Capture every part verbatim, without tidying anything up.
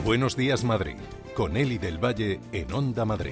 Buenos Días Madrid, con Eli del Valle en Onda Madrid.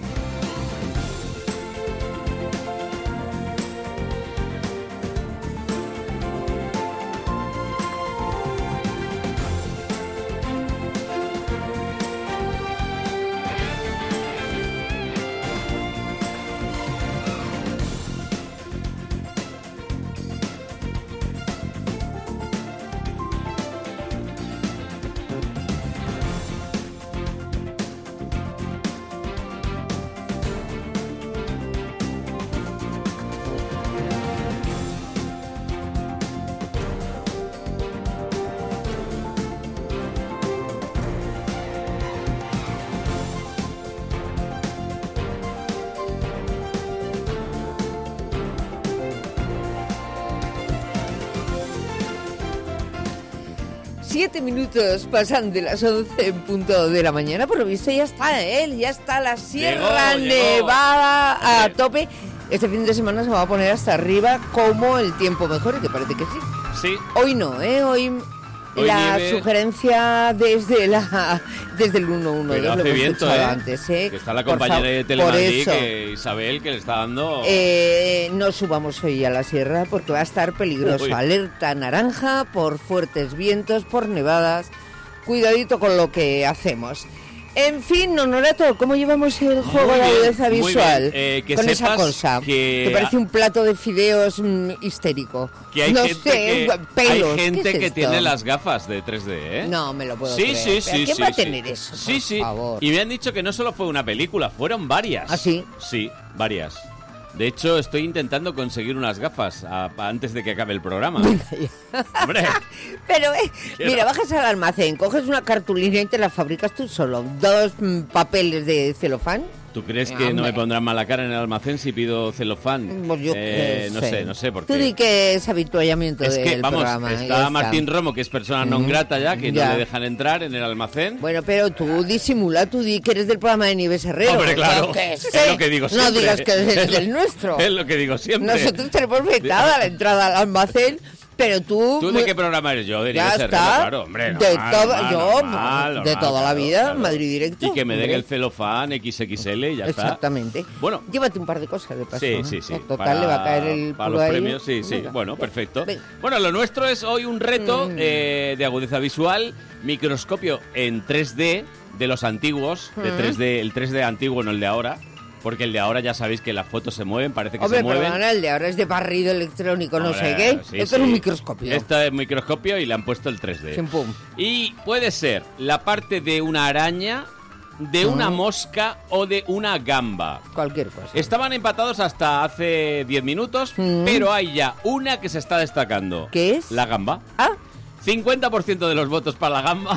Siete minutos pasan de las once en punto de la mañana. Por lo visto ya está él, ya está la Sierra llegó, Nevada llegó. a tope. Este fin de semana se va a poner hasta arriba como el tiempo mejor, que parece que sí. Sí. Hoy no, ¿eh? Hoy, Hoy la nieve. Sugerencia desde la desde el uno uno dos, Pero lo hace hemos viento, escuchado ¿eh? antes, ¿eh? Que está la Por compañera fa- de por Telemadrid, eso. que Isabel, que le está dando... Eh, no subamos hoy a la sierra porque va a estar peligroso. Uy. Alerta naranja por fuertes vientos, por nevadas. Cuidadito con lo que hacemos. En fin, Honorato, ¿cómo llevamos el juego Muy de bien, agudeza muy visual? bien. Eh, que con esa sepas cosa que- que parece un plato de fideos mm, histérico. Que hay no gente, sé, que, pelos. hay gente ¿Qué es que esto? tiene las gafas de tres D, ¿eh? No me lo puedo Sí, creer. sí, ¿Pero sí, ¿quién sí, va a sí. tener eso? Sí, por sí. favor? Y me han dicho que no solo fue una película, fueron varias. ¿Ah, sí? Sí, varias. De hecho, estoy intentando conseguir unas gafas a- a- antes de que acabe el programa. Hombre, Pero, eh, Quiero. mira, bajas al almacén, coges una cartulina y te la fabricas tú solo. Dos mm, papeles de celofán. ¿tú crees Ah, que no me hombre. pondrán mala cara en el almacén si pido celofán? Pues yo Eh, qué no sé. sé, no sé por Tú di qué. que es habituallamiento Es del que, vamos, programa. ya está Martín Romo, que es persona non Mm, grata ya, que ya. no le dejan entrar en el almacén. Bueno, pero tú disimula, tú di que eres del programa de Nieves Herrero. Hombre, claro, Yo qué es sé. lo que digo No siempre. digas que eres Es lo- del nuestro. Es lo que digo siempre. Nosotros tenemos vetada la entrada al almacén, pero tú... ¿Tú de qué programa eres? Yo, de Ya Nieves Herrero, está. claro, hombre. De normal, todo- normal, yo, normal, de normal, toda la claro, vida, claro. Madrid Directo. Y que me den Hombre. el celofán equis equis ele y ya está. Exactamente. Bueno. Llévate un par de cosas de paso. Sí, ¿no? sí, sí. Total, Para- le va a caer el Para culo los ahí. premios, sí, sí. Venga. Bueno, perfecto. Venga. Bueno, lo nuestro es hoy un reto Mm. eh, de agudeza visual, microscopio en tres D de los antiguos, de Mm. tres D, el tres D antiguo, no el de ahora, porque el de ahora ya sabéis que las fotos se mueven, parece que Hombre, se mueven. perdona, el de ahora es de barrido electrónico, no Hombre, sé qué. sí, Esto sí. es un microscopio. Esto es microscopio y le han puesto el tres D. Chim, pum. Y puede ser la parte de una araña, de una Mm. mosca o de una gamba. Cualquier cosa. Estaban empatados hasta hace diez minutos, Mm. pero hay ya una que se está destacando. ¿Qué es? La gamba. Ah, cincuenta por ciento de los votos para la gamba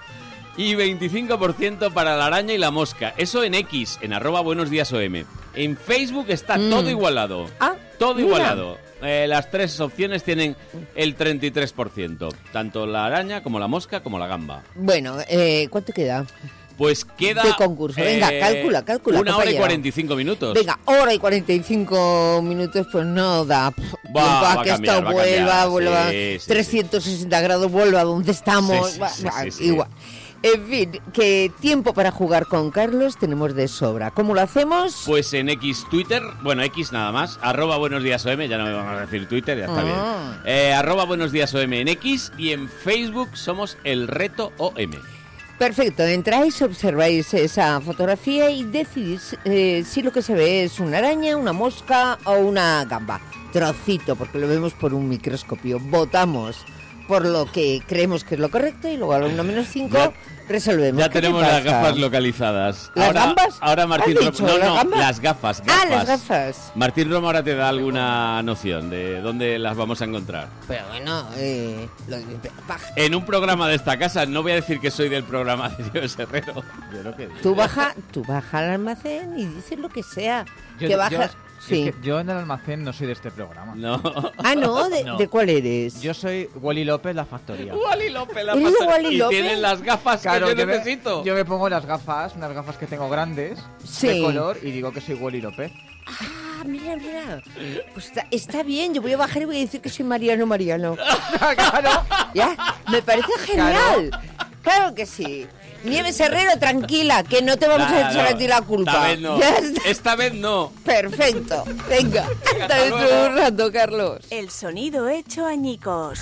y veinticinco por ciento para la araña y la mosca. Eso en X, en arroba buenos días O M. En Facebook está Mm. todo igualado. Ah, todo mira. igualado. Eh, las tres opciones tienen el treinta y tres por ciento. Tanto la araña como la mosca como la gamba. bueno, eh, ¿cuánto queda? Pues queda... De concurso. Venga, calcula, calcula, Una hora y compañero. cuarenta y cinco minutos. Venga, hora y cuarenta y cinco minutos, pues no da pf, Va, tiempo va a a que cambiar, esto va a vuelva, cambiar. vuelva Sí, sí, trescientos sesenta grados, vuelva a donde estamos. Sí, sí, va- sí, va, sí, sí. Igual. En fin, que tiempo para jugar con Carlos tenemos de sobra. ¿Cómo lo hacemos? Pues en X Twitter, bueno, X nada más, arroba buenos días O M, ya no me vamos a decir Twitter, ya está Ah. bien. Eh, arroba buenos días O M en X y en Facebook somos el reto O M. Perfecto, entráis, observáis esa fotografía y decidís eh, si lo que se ve es una araña, una mosca o una gamba. Trocito, porque lo vemos por un microscopio. Votamos por lo que creemos que es lo correcto y luego a la una menos cinco Ya- resolvemos. Ya ¿Qué te tenemos las pasa? gafas localizadas. ¿Las ahora, gambas? Ahora Martín ¿Has Romo... dicho No, las no, gambas? las gafas, Ah, gafas. las gafas. Martín Romo ahora te da alguna noción de dónde las vamos a encontrar. Pero bueno, eh, lo- baja. En un programa de esta casa, no voy a decir que soy del programa de Dios Herrero. Yo lo que digo. Tú baja, tú baja al almacén y dices lo que sea. Yo- que yo- baja. es Sí. que yo en el almacén no soy de este programa. No. Ah, no, ¿De, No. ¿de cuál eres? Yo soy Wally López, la factoría. Wally López, la ¿Eres de pastora. Wally Y López? tienen las gafas Claro, que yo yo me, necesito. yo me pongo las gafas, unas gafas que tengo grandes, Sí. de color, y digo que soy Wally López. Ah, mira, mira. Pues está, está bien, yo voy a bajar y voy a decir que soy Mariano Mariano. Claro. Ya, me parece genial. Claro, que sí. Nieves Herrero, tranquila, que no te vamos Nada, a echar no, a ti la culpa. Esta vez no. Ya está. Esta vez no. Perfecto. Venga, Venga, hasta hasta dentro de luego. un rato, Carlos. El sonido hecho añicos.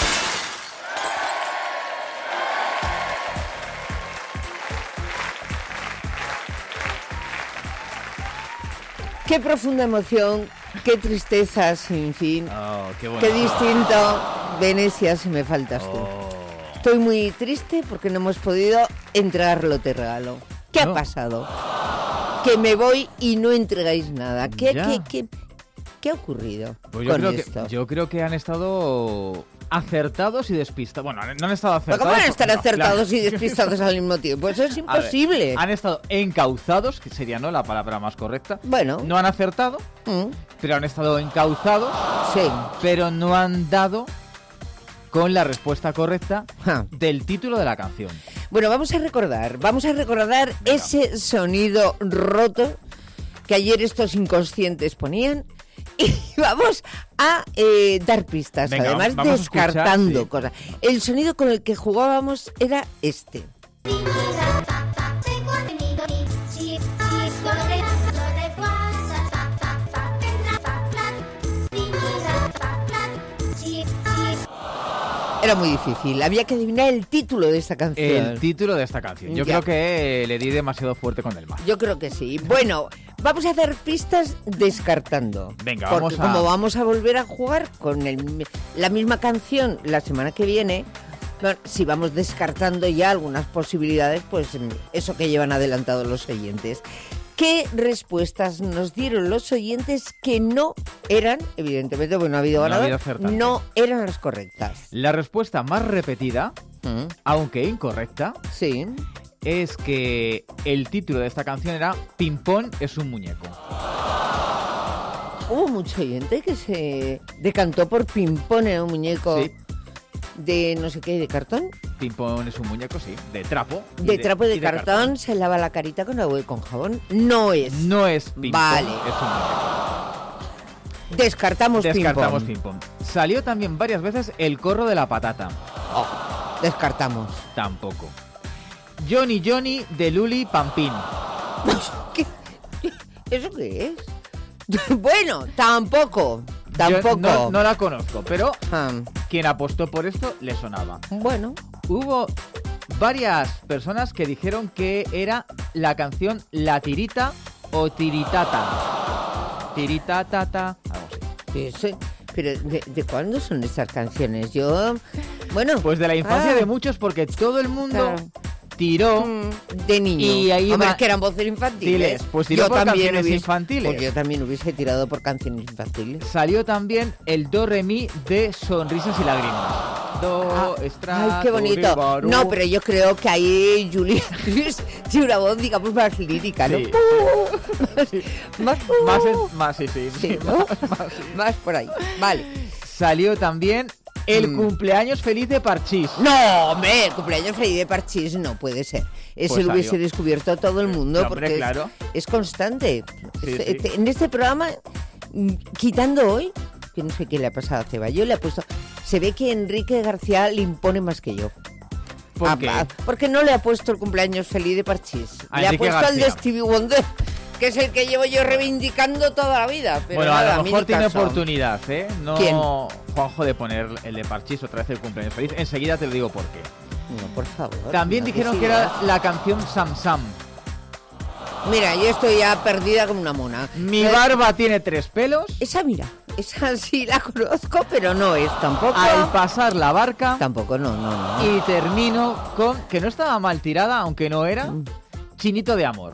Qué profunda emoción, qué tristeza sin fin, Oh, qué bueno. qué distinto. Venecia, si me faltas tú. Oh. Estoy muy triste porque no hemos podido entregarlo te regalo. ¿Qué No. ha pasado? Que me voy y no entregáis nada. ¿Qué, Ya. qué, qué, qué ha ocurrido Pues yo con creo, esto? que, yo creo que han estado acertados y despistados. Bueno, no han estado ¿Pero acertados. ¿Cómo van a estar no, acertados claro. y despistados al mismo tiempo? Eso es A ver, imposible. han estado encauzados, que sería no la palabra más correcta. Bueno. No han acertado, Mm, pero han estado encauzados, sí. pero no han dado con la respuesta correcta Ja. del título de la canción. Bueno, vamos a recordar, vamos a recordar ese sonido roto que ayer estos inconscientes ponían y vamos a eh, dar pistas, Venga, además vamos a escuchar, descartando sí. cosas. El sonido con el que jugábamos era este. Era muy difícil, había que adivinar el título de esta canción. El título de esta canción. Yo Ya. creo que le di demasiado fuerte con el mar. Yo creo que sí. Bueno, vamos a hacer pistas descartando. Venga, Porque vamos a- como vamos a volver a jugar con el- la misma canción la semana que viene, bueno, si vamos descartando ya algunas posibilidades, pues mm, eso que llevan adelantado los oyentes. ¿Qué respuestas nos dieron los oyentes que no eran, evidentemente, bueno, no ha habido No ha ganador, habido acertantes. no eran las correctas? La respuesta más repetida, Mm, aunque incorrecta, Sí. es que el título de esta canción era Pimpón es un muñeco. Hubo mucho oyente que se decantó por Pimpón en un muñeco Sí. de no sé qué, de cartón. Pimpón es un muñeco, sí, de trapo. y De trapo y de, cartón, se lava la carita con agua y con jabón. No es. No es Pimpón, Vale. es un muñeco. Descartamos, Descartamos Pimpón. Pimpón. Salió también varias veces el corro de la patata. Oh, descartamos. Tampoco. Johnny Johnny de Luli Pampín. ¿Qué? ¿Eso qué es? Bueno, tampoco. Tampoco. Yo no, no la conozco, pero Ah, quien apostó por esto le sonaba. bueno, Hubo varias personas que dijeron que era la canción La Tirita o Tiritata. Tiritatata, algo así. eso- pero ¿de, de cuándo son estas canciones? Yo, bueno, Pues de la infancia ah, de muchos, porque todo el mundo claro. tiró. mm, de niño. Y ahí Hombre, va- es que eran voces infantiles. Tiles, pues tiró por canciones hubiese, infantiles. Pues yo también hubiese tirado por canciones infantiles. Salió también el do re mi de Sonrisas y Lágrimas. Do, Ah, estrato, ay, qué bonito. ribaru. No, pero yo creo que ahí Julia Luis tiene una voz, digamos, más lírica, ¿no? Sí. Más, Más, en- más, sí, sí. sí, ¿no? Más por ahí. Vale. Salió también el Mm. cumpleaños feliz de Parchís. No, hombre, el cumpleaños feliz de Parchís no puede ser. Ese Pues lo hubiese salió. descubierto todo el mundo No, hombre, porque es- claro. es, constante. Sí, Es- sí. este- En este programa, mm, quitando hoy, que no sé qué le ha pasado a Ceballos, le ha puesto... Se ve que Enrique García le impone más que yo. ¿Por Ah, qué? ah, porque no le ha puesto el cumpleaños feliz de Parchís. A Le ha Enrique puesto el de García. Stevie Wonder, que es el que llevo yo reivindicando toda la vida. Pero Bueno, nada, a lo mí mejor ni tiene caso. oportunidad, ¿eh? No, ¿Quién? Juanjo, de poner el de Parchís otra vez el cumpleaños feliz. Enseguida te lo digo por qué. No, por favor. También no, dijeron sí, que era ¿verdad? la canción Sam Sam. Mira, yo estoy ya perdida como una mona. Mi Eh, barba tiene tres pelos. Esa, mira, esa sí la conozco, pero no es tampoco. Al pasar la barca. Tampoco, no, no, no. Y termino con, que no estaba mal tirada, aunque no era, Mm. Chinito de Amor.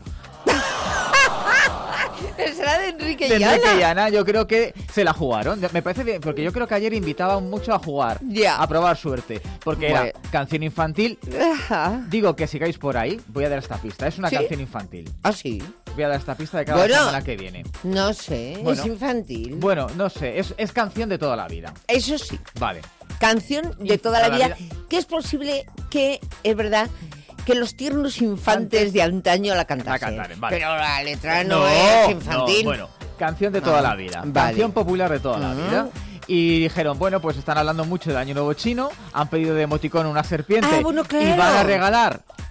¿Será de Enrique De Llana? Enrique Llana, yo creo que se la jugaron. Me parece bien, porque yo creo que ayer invitaban mucho a jugar, Ya. a probar suerte. Porque Bueno. era canción infantil. Ajá. Digo que sigáis por ahí, voy a dar esta pista. Es una ¿Sí? canción infantil. Ah, sí. Voy a dar esta pista de cada Bueno. semana que viene. No sé, Bueno. es infantil. Bueno, no sé, es, es canción de toda la vida. Eso sí. Vale. Canción de Y toda la toda vida, la que es posible que, es verdad, que los tiernos infantes Antes- de antaño la cantasen. La cantaran, vale. Pero la letra no, es infantil. no, bueno, canción de toda Ah, la vida. vale. Canción popular de toda la Ujú. vida. Y dijeron, bueno, pues están hablando mucho de Año Nuevo Chino, han pedido de emoticón una serpiente Ah, bueno, y claro. van a regalar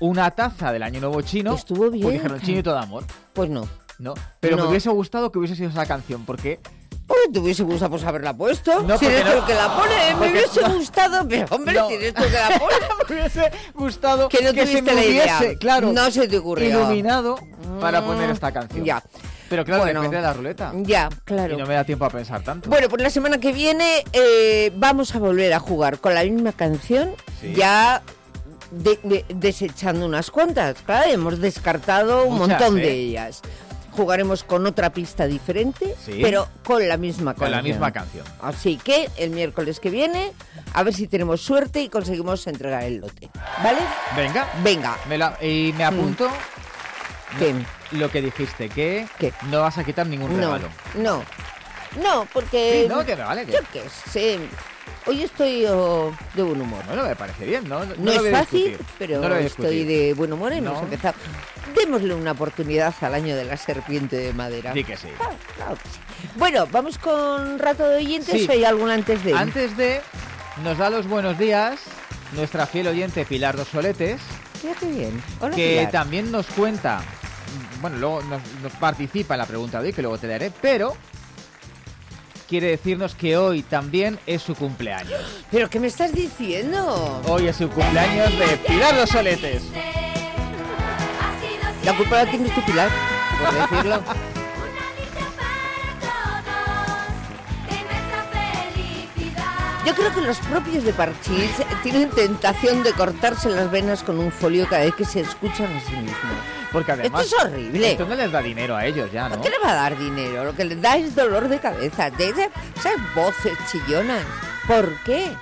una taza del Año Nuevo Chino. Estuvo bien. Pues dijeron chinito de amor. Pues no. No. Pero No. me hubiese gustado que hubiese sido esa canción, porque... Pues te hubiese gustado pues haberla puesto. No, si porque eres no. tú el que la pone, me Porque hubiese no. gustado, pero hombre, No. si eres tú el que la pone. me hubiese gustado Que no se tuviste me la idea. hubiese, claro, No se te ocurrió. iluminado para Mm, poner esta canción. Ya. Pero claro, Bueno. depende de la ruleta. Ya, claro. Y no me da tiempo a pensar tanto. Bueno, pues la semana que viene eh, vamos a volver a jugar con la misma canción, Sí. ya de- de- desechando unas cuantas. Claro, hemos descartado un Muchas, montón ¿eh? de ellas. Jugaremos con otra pista diferente, Sí. pero con la misma Con canción. la misma canción. Así que el miércoles que viene, a ver si tenemos suerte y conseguimos entregar el lote. ¿Vale? Venga. Venga. Me la- y me apunto ¿Qué? lo que dijiste, que ¿Qué? no vas a quitar ningún No, regalo. no. No, porque... Sí, no, que me vale. Que... Yo qué sé. Hoy estoy oh, de buen humor. Bueno, me parece bien, ¿no? No, No, lo es voy a fácil, discutir. pero No lo voy a estoy discutir. de buen humor y hemos No. empezado. Démosle una oportunidad al año de la serpiente de madera. Di que sí. Claro, claro que sí. Bueno, vamos con rato de oyentes. Sí. ¿O hay algún antes de? Antes de, nos da los buenos días nuestra fiel oyente Pilar Dos Soletes, Fíjate bien. Hola, que Pilar. también nos cuenta, bueno, luego nos, nos participa en la pregunta de hoy, que luego te daré, pero quiere decirnos que hoy también es su cumpleaños. ¿Pero qué me estás diciendo? Hoy es su cumpleaños de Pilar Dos Soletes. La culpa la tienes tú, Pilar, por decirlo. Yo creo que los propios de Parchís tienen tentación de cortarse las venas con un folio cada vez que se escuchan a sí mismos. Porque además... Esto es horrible. Esto no les da dinero a ellos ya, ¿no? ¿Qué le va a dar dinero? Lo que le da es dolor de cabeza. De esas, esas voces chillonas. ¿Por qué?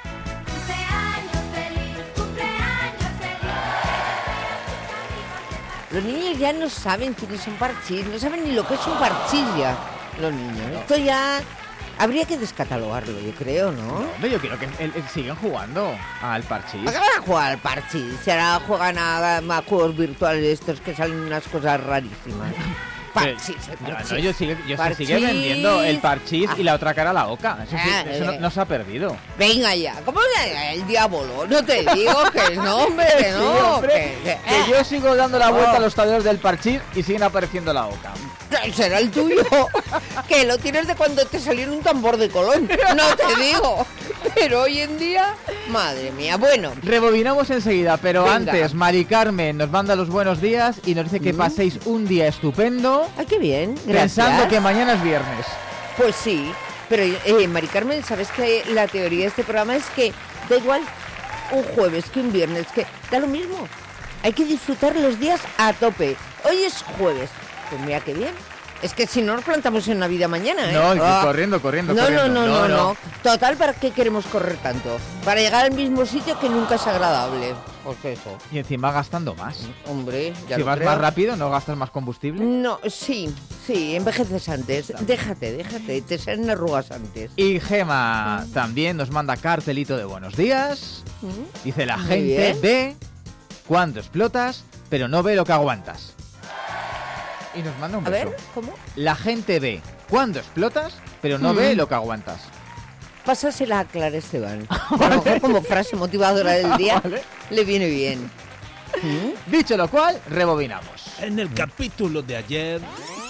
Los niños ya no saben quiénes son Parchís, no saben ni lo que es un Parchís ya. Los niños. Esto ya habría que descatalogarlo, yo creo, ¿no? Hombre, yo quiero que el- el- sigan jugando al parchís. ¿Para qué van a jugar al Parchís? Si ahora juegan a, a juegos virtuales estos que salen unas cosas rarísimas. Parchís, el Yo, Parchís. no, yo sigue, yo se Parchís. sigue vendiendo el parchís Ah. y la otra cara la oca. Eso, sí, Ah, eso no, eh. no se ha perdido. Venga ya, ¿cómo que el diablo? No te digo que no, hombre, que no. Sí, hombre, que- que- que yo sigo dando la vuelta Oh. a los tableros del parchís y siguen apareciendo la oca. eh, será el tuyo, que lo tienes de cuando te salió en un tambor de Colón. No te digo. Pero hoy en día, madre mía, bueno. Rebobinamos enseguida, pero Venga. antes Mari Carmen nos manda los buenos días y nos dice que Mm. paséis un día estupendo Ay, qué bien, gracias. pensando que mañana es viernes. Pues sí, pero eh, Mari Carmen, ¿sabes que la teoría de este programa es que da igual un jueves que un viernes, que da lo mismo? Hay que disfrutar los días a tope. Hoy es jueves. Pues mira qué bien. Es que si no nos plantamos en Navidad mañana, ¿eh? No, y Ah. corriendo, corriendo, No, corriendo. no, no, no, no. Total, ¿para qué queremos correr tanto? Para llegar al mismo sitio que nunca es agradable. Pues eso. Y encima gastando más. Hombre, ya Si lo vas creo. más rápido, no gastas más combustible. No, sí, sí, envejeces antes. Déjate, déjate, te salen arrugas antes. Y Gema también nos manda cartelito de buenos días. ¿Mm? Dice, la Muy gente bien. ve cuando explotas, pero no ve lo que aguantas. Y nos manda un A beso. ver, ¿cómo? La gente ve cuando explotas, pero no Mm. ve lo que aguantas. Pásasela a Clara Esteban. A lo mejor como frase motivadora del día Vale. le viene bien. ¿Mm? Dicho lo cual, rebobinamos. En el capítulo de ayer,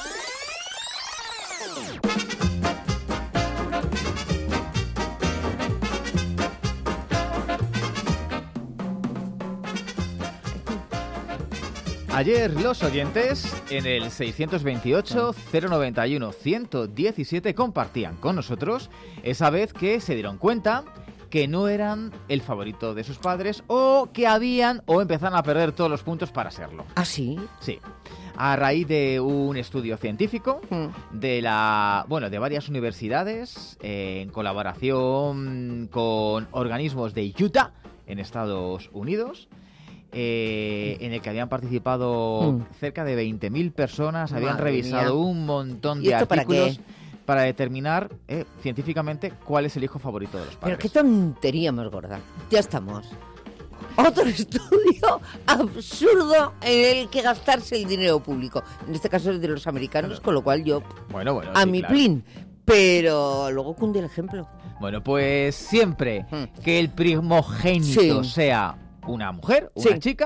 Ayer los oyentes en el seiscientos veintiocho, cero noventa y uno, ciento diecisiete compartían con nosotros esa vez que se dieron cuenta que no eran el favorito de sus padres o que habían o empezaron a perder todos los puntos para serlo. ¿Ah, sí? Sí. A raíz de un estudio científico Mm. de la, bueno, de varias universidades eh, en colaboración con organismos de Utah en Estados Unidos. Eh, en el que habían participado Mm. cerca de veinte mil personas, habían Madre revisado mía. un montón ¿Y de esto para artículos qué? para determinar eh, científicamente cuál es el hijo favorito de los Pero padres. qué tontería más gorda. Ya estamos. Otro estudio absurdo en el que gastarse el dinero público. En este caso es de los americanos, Claro. con lo cual yo Bueno, bueno, a sí, mi claro. plin. Pero luego cunde el ejemplo. Bueno, pues siempre Mm. que el primogénito Sí. sea una mujer, una Sí. chica,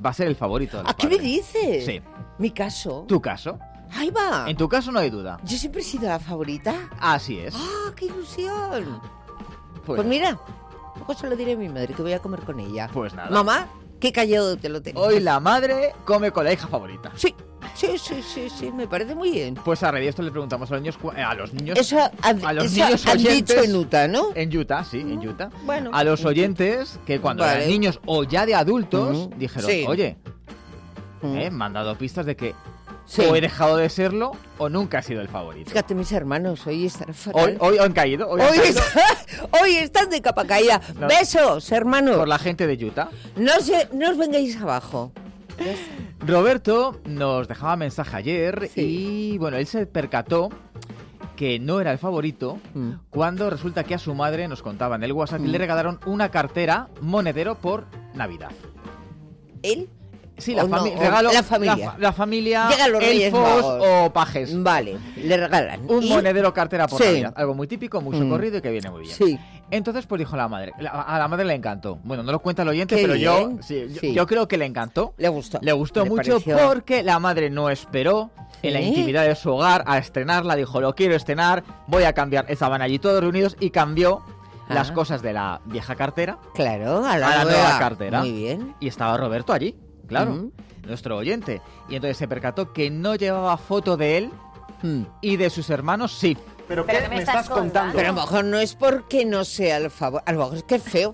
va a ser el favorito de los ¿A qué me padres. dices? Sí. Mi caso. ¿Tu caso? Ahí va. En tu caso no hay duda. Yo siempre he sido la favorita. Así es. ¡Ah, qué ilusión! Pues, Pues mira, luego se lo diré a mi madre que voy a comer con ella. Pues nada. Mamá, qué callado te lo tengo. Hoy la madre come con la hija favorita. Sí, sí, sí, sí, sí, me parece muy bien. Pues a raíz de esto le preguntamos a los niños, cu- eh, a los niños, Eso, ha- a los eso niños han oyentes dicho en Utah, ¿no? en Utah, sí, en Utah, Bueno. a los oyentes que cuando Vale. eran niños o ya de adultos Ujú. dijeron, Sí. oye, Mm. eh, me han dado pistas de que Sí. o he dejado de serlo o nunca he sido el favorito. Fíjate, mis hermanos, hoy están fatal. Hoy, hoy han caído, hoy, han Hoy, caído está- hoy están de capa caída. No. Besos, hermanos. por la gente de Utah. No, se, no os vengáis abajo. Ya está. Roberto nos dejaba mensaje ayer Sí. y bueno, él se percató que no era el favorito Mm. cuando resulta que a su madre, nos contaba en el WhatsApp, que Mm. le regalaron una cartera monedero por Navidad. ¿Él? Sí, la, O no, fami- o regalo- la familia. La, fa- la familia, Llegan los Reyes elfos Magos. o pajes. Vale, le regalan. Un ¿Y? monedero cartera por Sí. Navidad. Algo muy típico, muy Mm. socorrido y que viene muy bien. Sí. Entonces, pues dijo la madre. La- a la madre le encantó. Bueno, no lo cuenta el oyente, Qué pero yo, bien. sí, yo, Sí. yo creo que le encantó. Le gustó. Le gustó Le mucho pareció- porque la madre no esperó en la Sí. intimidad de su hogar a estrenarla. Dijo, lo quiero estrenar, voy a cambiar. Estaban allí todos reunidos y cambió Ah. las cosas de la vieja cartera Claro, a la, a la nueva. nueva cartera. Muy bien. Y estaba Roberto allí, claro, Ujú. nuestro oyente. Y entonces se percató que no llevaba foto de él Hmm. y de sus hermanos sí. ¿Pero qué me estás contando? Pero a lo mejor no es porque no sea el favor. A lo mejor es que es feo.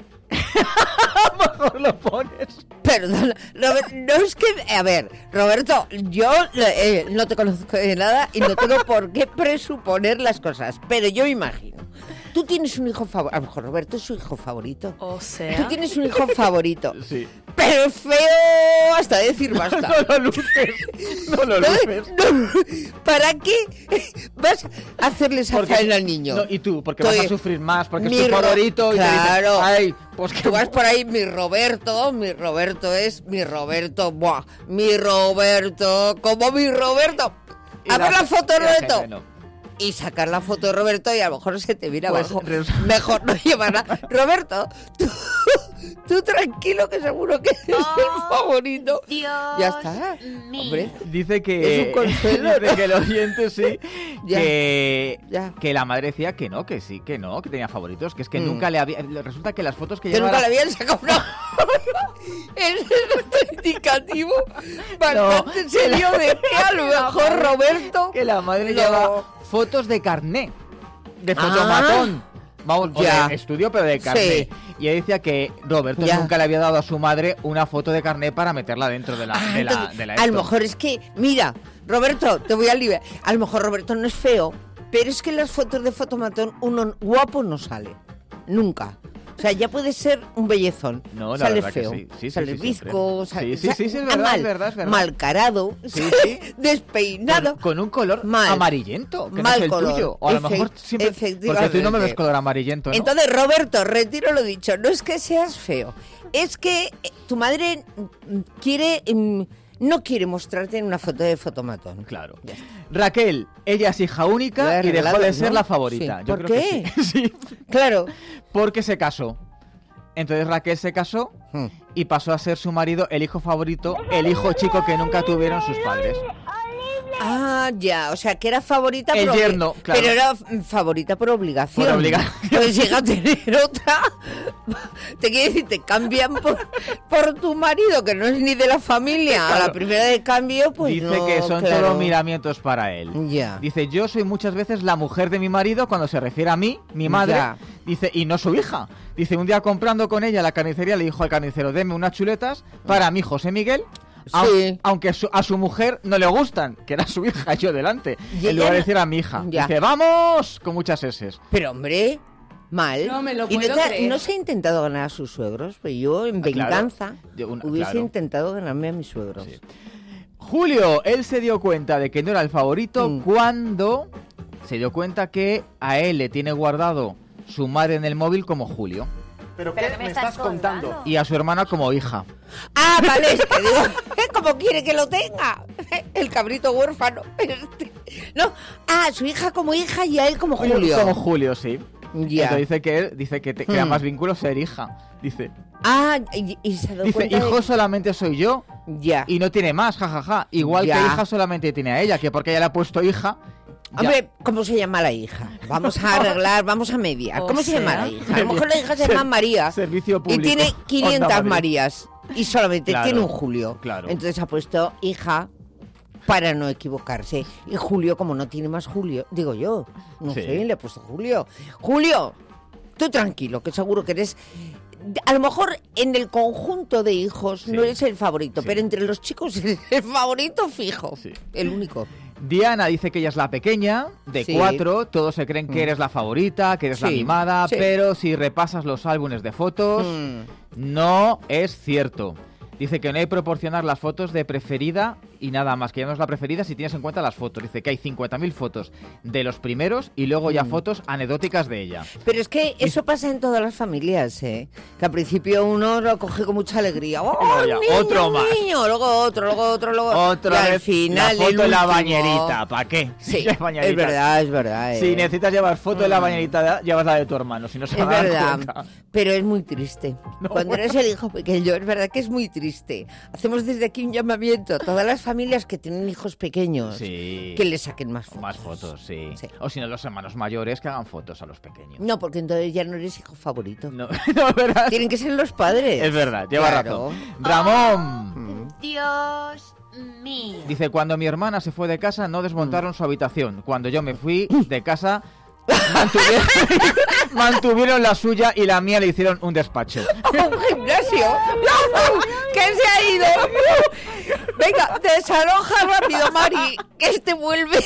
A lo mejor lo pones. Perdona, Robert- no es que... A ver, Roberto, yo eh, no te conozco de nada y no tengo por qué presuponer las cosas, pero yo imagino. Tú tienes un hijo favorito, a lo mejor Roberto es su hijo favorito. O Tú sea, tienes un hijo favorito, Sí. pero es feo hasta decir basta. No lo luces. No lo No, luces. no, ¿para qué vas a hacerle esa Porque- faena al niño? No, y tú, porque Estoy- vas a sufrir más, porque Mi es tu Ro- favorito. Y te dicen, Claro. ay, pues que Tú vas por ahí, mi Roberto, mi Roberto es mi Roberto, buah, mi Roberto, como mi Roberto. Y A ver la foto de y la Roberto. gente no. Y sacar la foto de Roberto y a lo mejor se te mira Pues, abajo. res- Mejor no llevarla. Roberto, tú, tú tranquilo que seguro que es el favorito. Dios Ya está. mío. Hombre, Dice que. Es un consuelo, Dice que el oyente sí. Ya. Que. Ya. Que la madre decía que no, que sí, que no, que tenía favoritos, que es que Mm. nunca le había. Resulta que las fotos que que llevaba. nunca le habían sacado una... Ese es otro indicativo bastante No, serio de que a lo mejor Roberto... Que la madre No. lleva fotos de carné. De Ah. fotomatón. Vamos, o Ya. de estudio, pero de carné. Sí. Y ella decía que Roberto Ya. nunca le había dado a su madre una foto de carné para meterla dentro de la. Ah, de la, entonces, de la a lo esto. mejor es que, mira, Roberto, te voy a liberar. A lo mejor Roberto no es feo, pero es que en las fotos de fotomatón uno guapo no sale. Nunca. O sea, ya puede ser un bellezón. No, la sale verdad que feo. sí. Sí, sí, sale sí, siempre. bizco, sale, Sí, sí, o sea, sí, sí, es ah, verdad, mal, es verdad, es verdad. mal carado, Sí, sí. despeinado. Con, con un color Mal. amarillento, que Mal no es el color. tuyo. O a lo Efe- mejor siempre. Porque tú no me ves efectivamente. color amarillento, ¿no? Entonces, Roberto, retiro lo dicho. No es que seas feo, es que eh, tu madre mm, quiere, mm, no quiere mostrarte en una foto de fotomatón. Claro. Ya está. Raquel, ella es hija Lo única he y dejó regalado, de ser ¿no? la favorita. Sí. Yo ¿Por creo qué? que sí. Sí, Claro. porque se casó. Entonces Raquel se casó Hmm. y pasó a ser su marido el hijo favorito, el hijo chico que nunca tuvieron sus padres. Ah, ya, o sea, que era favorita El por obli- yerno, claro. pero era mm, favorita por obligación. Por obligación. Pues llega a tener otra. Te quiero decir, te cambian por, por tu marido, que no es ni de la familia. A la Claro. primera de cambio, pues Dice no, que son claro. todos miramientos para él. Ya. Dice, yo soy muchas veces la mujer de mi marido cuando se refiere a mí, mi madre. Ya. Dice, y no su hija. Dice, un día comprando con ella a la carnicería le dijo al carnicero, deme unas chuletas para mi José Miguel. au- Sí. Aunque su- a su mujer no le gustan, que era su hija, yo delante. Y En ella lugar de no- decir a mi hija. Ya. Dice, ¡vamos! Con muchas eses. Pero hombre, mal. No me lo ¿Y no, puedo te ha- creer. no se ha intentado ganar a sus suegros? Pues yo, en Ah, claro. venganza, Yo una- hubiese claro. intentado ganarme a mis suegros. Sí. Julio, él se dio cuenta de que no era el favorito Mm. cuando se dio cuenta que a él le tiene guardado su madre en el móvil como Julio ¿Pero qué me estás contando? y a su hermana como hija. Ah, vale, es que digo, ¿cómo quiere que lo tenga? El cabrito huérfano. Este. No, ah, su hija como hija y a él como Julio. Como Julio, sí. Ya. Entonces dice que él dice que te crea Hmm. más vínculo ser hija. Dice, Ah, y, y se ha dado dice cuenta hijo de... solamente soy yo Ya. y no tiene más, jajaja. Ja, ja. Igual Ya. que hija solamente tiene a ella, que porque ella le ha puesto hija. ya. Hombre, ¿cómo se llama la hija? Vamos a arreglar, vamos a mediar. O ¿Cómo se llama sea, la hija? A lo mejor la hija se Ser- llama María Servicio y público. tiene quinientas Onda Madrid. Marías y solamente Claro, tiene un Julio. claro. Entonces ha puesto hija para no equivocarse. Y Julio, como no tiene más Julio, digo yo, no Sí. sé, le he puesto Julio. Julio, tú tranquilo, que seguro que eres... A lo mejor en el conjunto de hijos Sí. no eres el favorito, Sí. pero entre los chicos eres el favorito fijo. Sí. El único. Diana dice que ella es la pequeña, de Sí. cuatro, todos se creen que Mm. eres la favorita, que eres la Sí, mimada, sí. pero si repasas los álbumes de fotos, Mm. no es cierto. Dice que no hay que proporcionar las fotos de preferida y nada más, que ya no es la preferida si tienes en cuenta las fotos. Dice que hay cincuenta mil fotos de los primeros y luego ya Mm. fotos anecdóticas de ella. Pero es que eso pasa en todas las familias, ¿eh? Que al principio uno lo coge con mucha alegría. ¡Oh, luego ya, niño, otro más. niño! Luego otro, luego otro, luego... Otra y al vez final, la foto el en la último. bañerita, ¿para qué? Sí, La es bañerita. verdad, es verdad. ¿eh? Si necesitas llevar foto de la Mm. bañerita, llevas la de tu hermano, si no se Es van a dar verdad, cuenta. pero es muy triste. No, Cuando bueno. eres el hijo pequeño, es verdad que es muy triste. Hacemos desde aquí un llamamiento a todas las familias que tienen hijos pequeños Sí. que le saquen más fotos. Más fotos, sí. Sí. O si no, los hermanos mayores que hagan fotos a los pequeños. No, porque entonces ya no eres hijo favorito. No, no, ¿verdad? Tienen que ser los padres. Es verdad, lleva Claro. razón. Ramón Mm. Dios mío. dice, cuando mi hermana se fue de casa no desmontaron su habitación. Cuando yo me fui de casa mantuvieron, mantuvieron la suya y la mía le hicieron un despacho. ¡Un gimnasio! ¡No! ¡Que se ha ido! Venga, desaloja rápido, Mari, que este vuelve.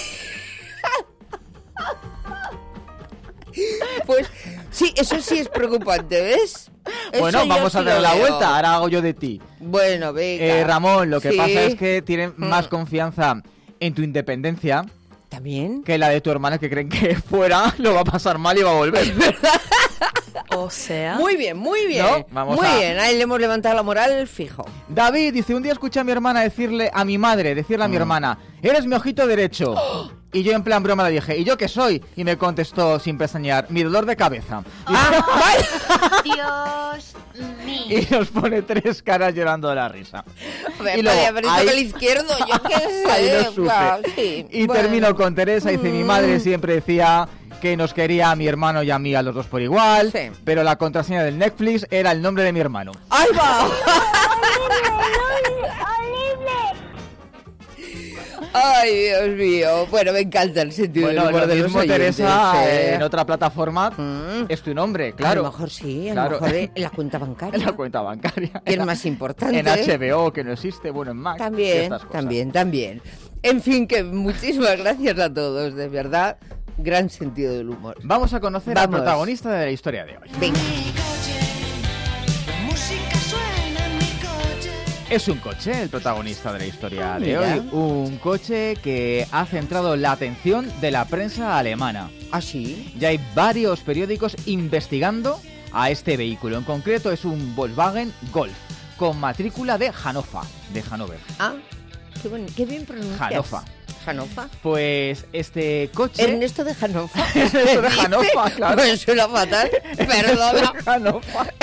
Pues sí, eso sí es preocupante, ¿ves? Eso Bueno, yo vamos sí a lo darle la veo. vuelta, ahora hago yo de ti. Bueno, venga. Eh, Ramón, lo que Sí. pasa es que tienen Mm. más confianza en tu independencia ¿También? que la de tu hermana, que creen que fuera lo va a pasar mal y va a volver. O sea, Muy bien, muy bien. ¿No? Vamos muy a- bien, ahí le hemos levantado la moral fijo. David dice, un día escuché a mi hermana decirle, a mi madre, decirle a Mm. mi hermana, eres mi ojito derecho. Y yo en plan broma le dije, ¿y yo qué soy? Y me contestó sin pestañear, mi dolor de cabeza. Y, Ah, Dios mío. y nos pone tres caras llorando de la risa. A ver, Y luego, podría haber dicho ahí- que el izquierdo, yo qué sé. Ahí lo supe. claro, sí. Y Bueno. termino con Teresa, dice, mi madre siempre decía que nos quería a mi hermano y a mí a los dos por igual, Sí. pero la contraseña del Netflix era el nombre de mi hermano. ¡Ahí va! Ay, Dios mío. Bueno, me encanta el sentido Bueno, del humor lo de los mismo, oyentes, Teresa, ¿eh? en otra plataforma Mm. es tu nombre, claro. A lo mejor sí, a Claro. lo mejor en la cuenta bancaria. En la cuenta bancaria. Que es En- más importante. En H B O, que no existe, bueno, en Mac. y También, estas cosas. también, también. En fin, que muchísimas gracias a todos, de verdad. Gran sentido del humor. Vamos a conocer Vamos. al protagonista de la historia de hoy. Venga. Es un coche, el protagonista de la historia de Mira. hoy. Un coche que ha centrado la atención de la prensa alemana. ¿Ah, sí? Ya hay varios periódicos investigando a este vehículo. En concreto es un Volkswagen Golf con matrícula de Hannover, de Hannover. Ah, qué, buen- qué bien pronuncias. Hannover. Hannover. Pues este coche... Ernesto de Hannover. Ernesto de Hannover, claro. Pues suena fatal. Perdona. Hannover.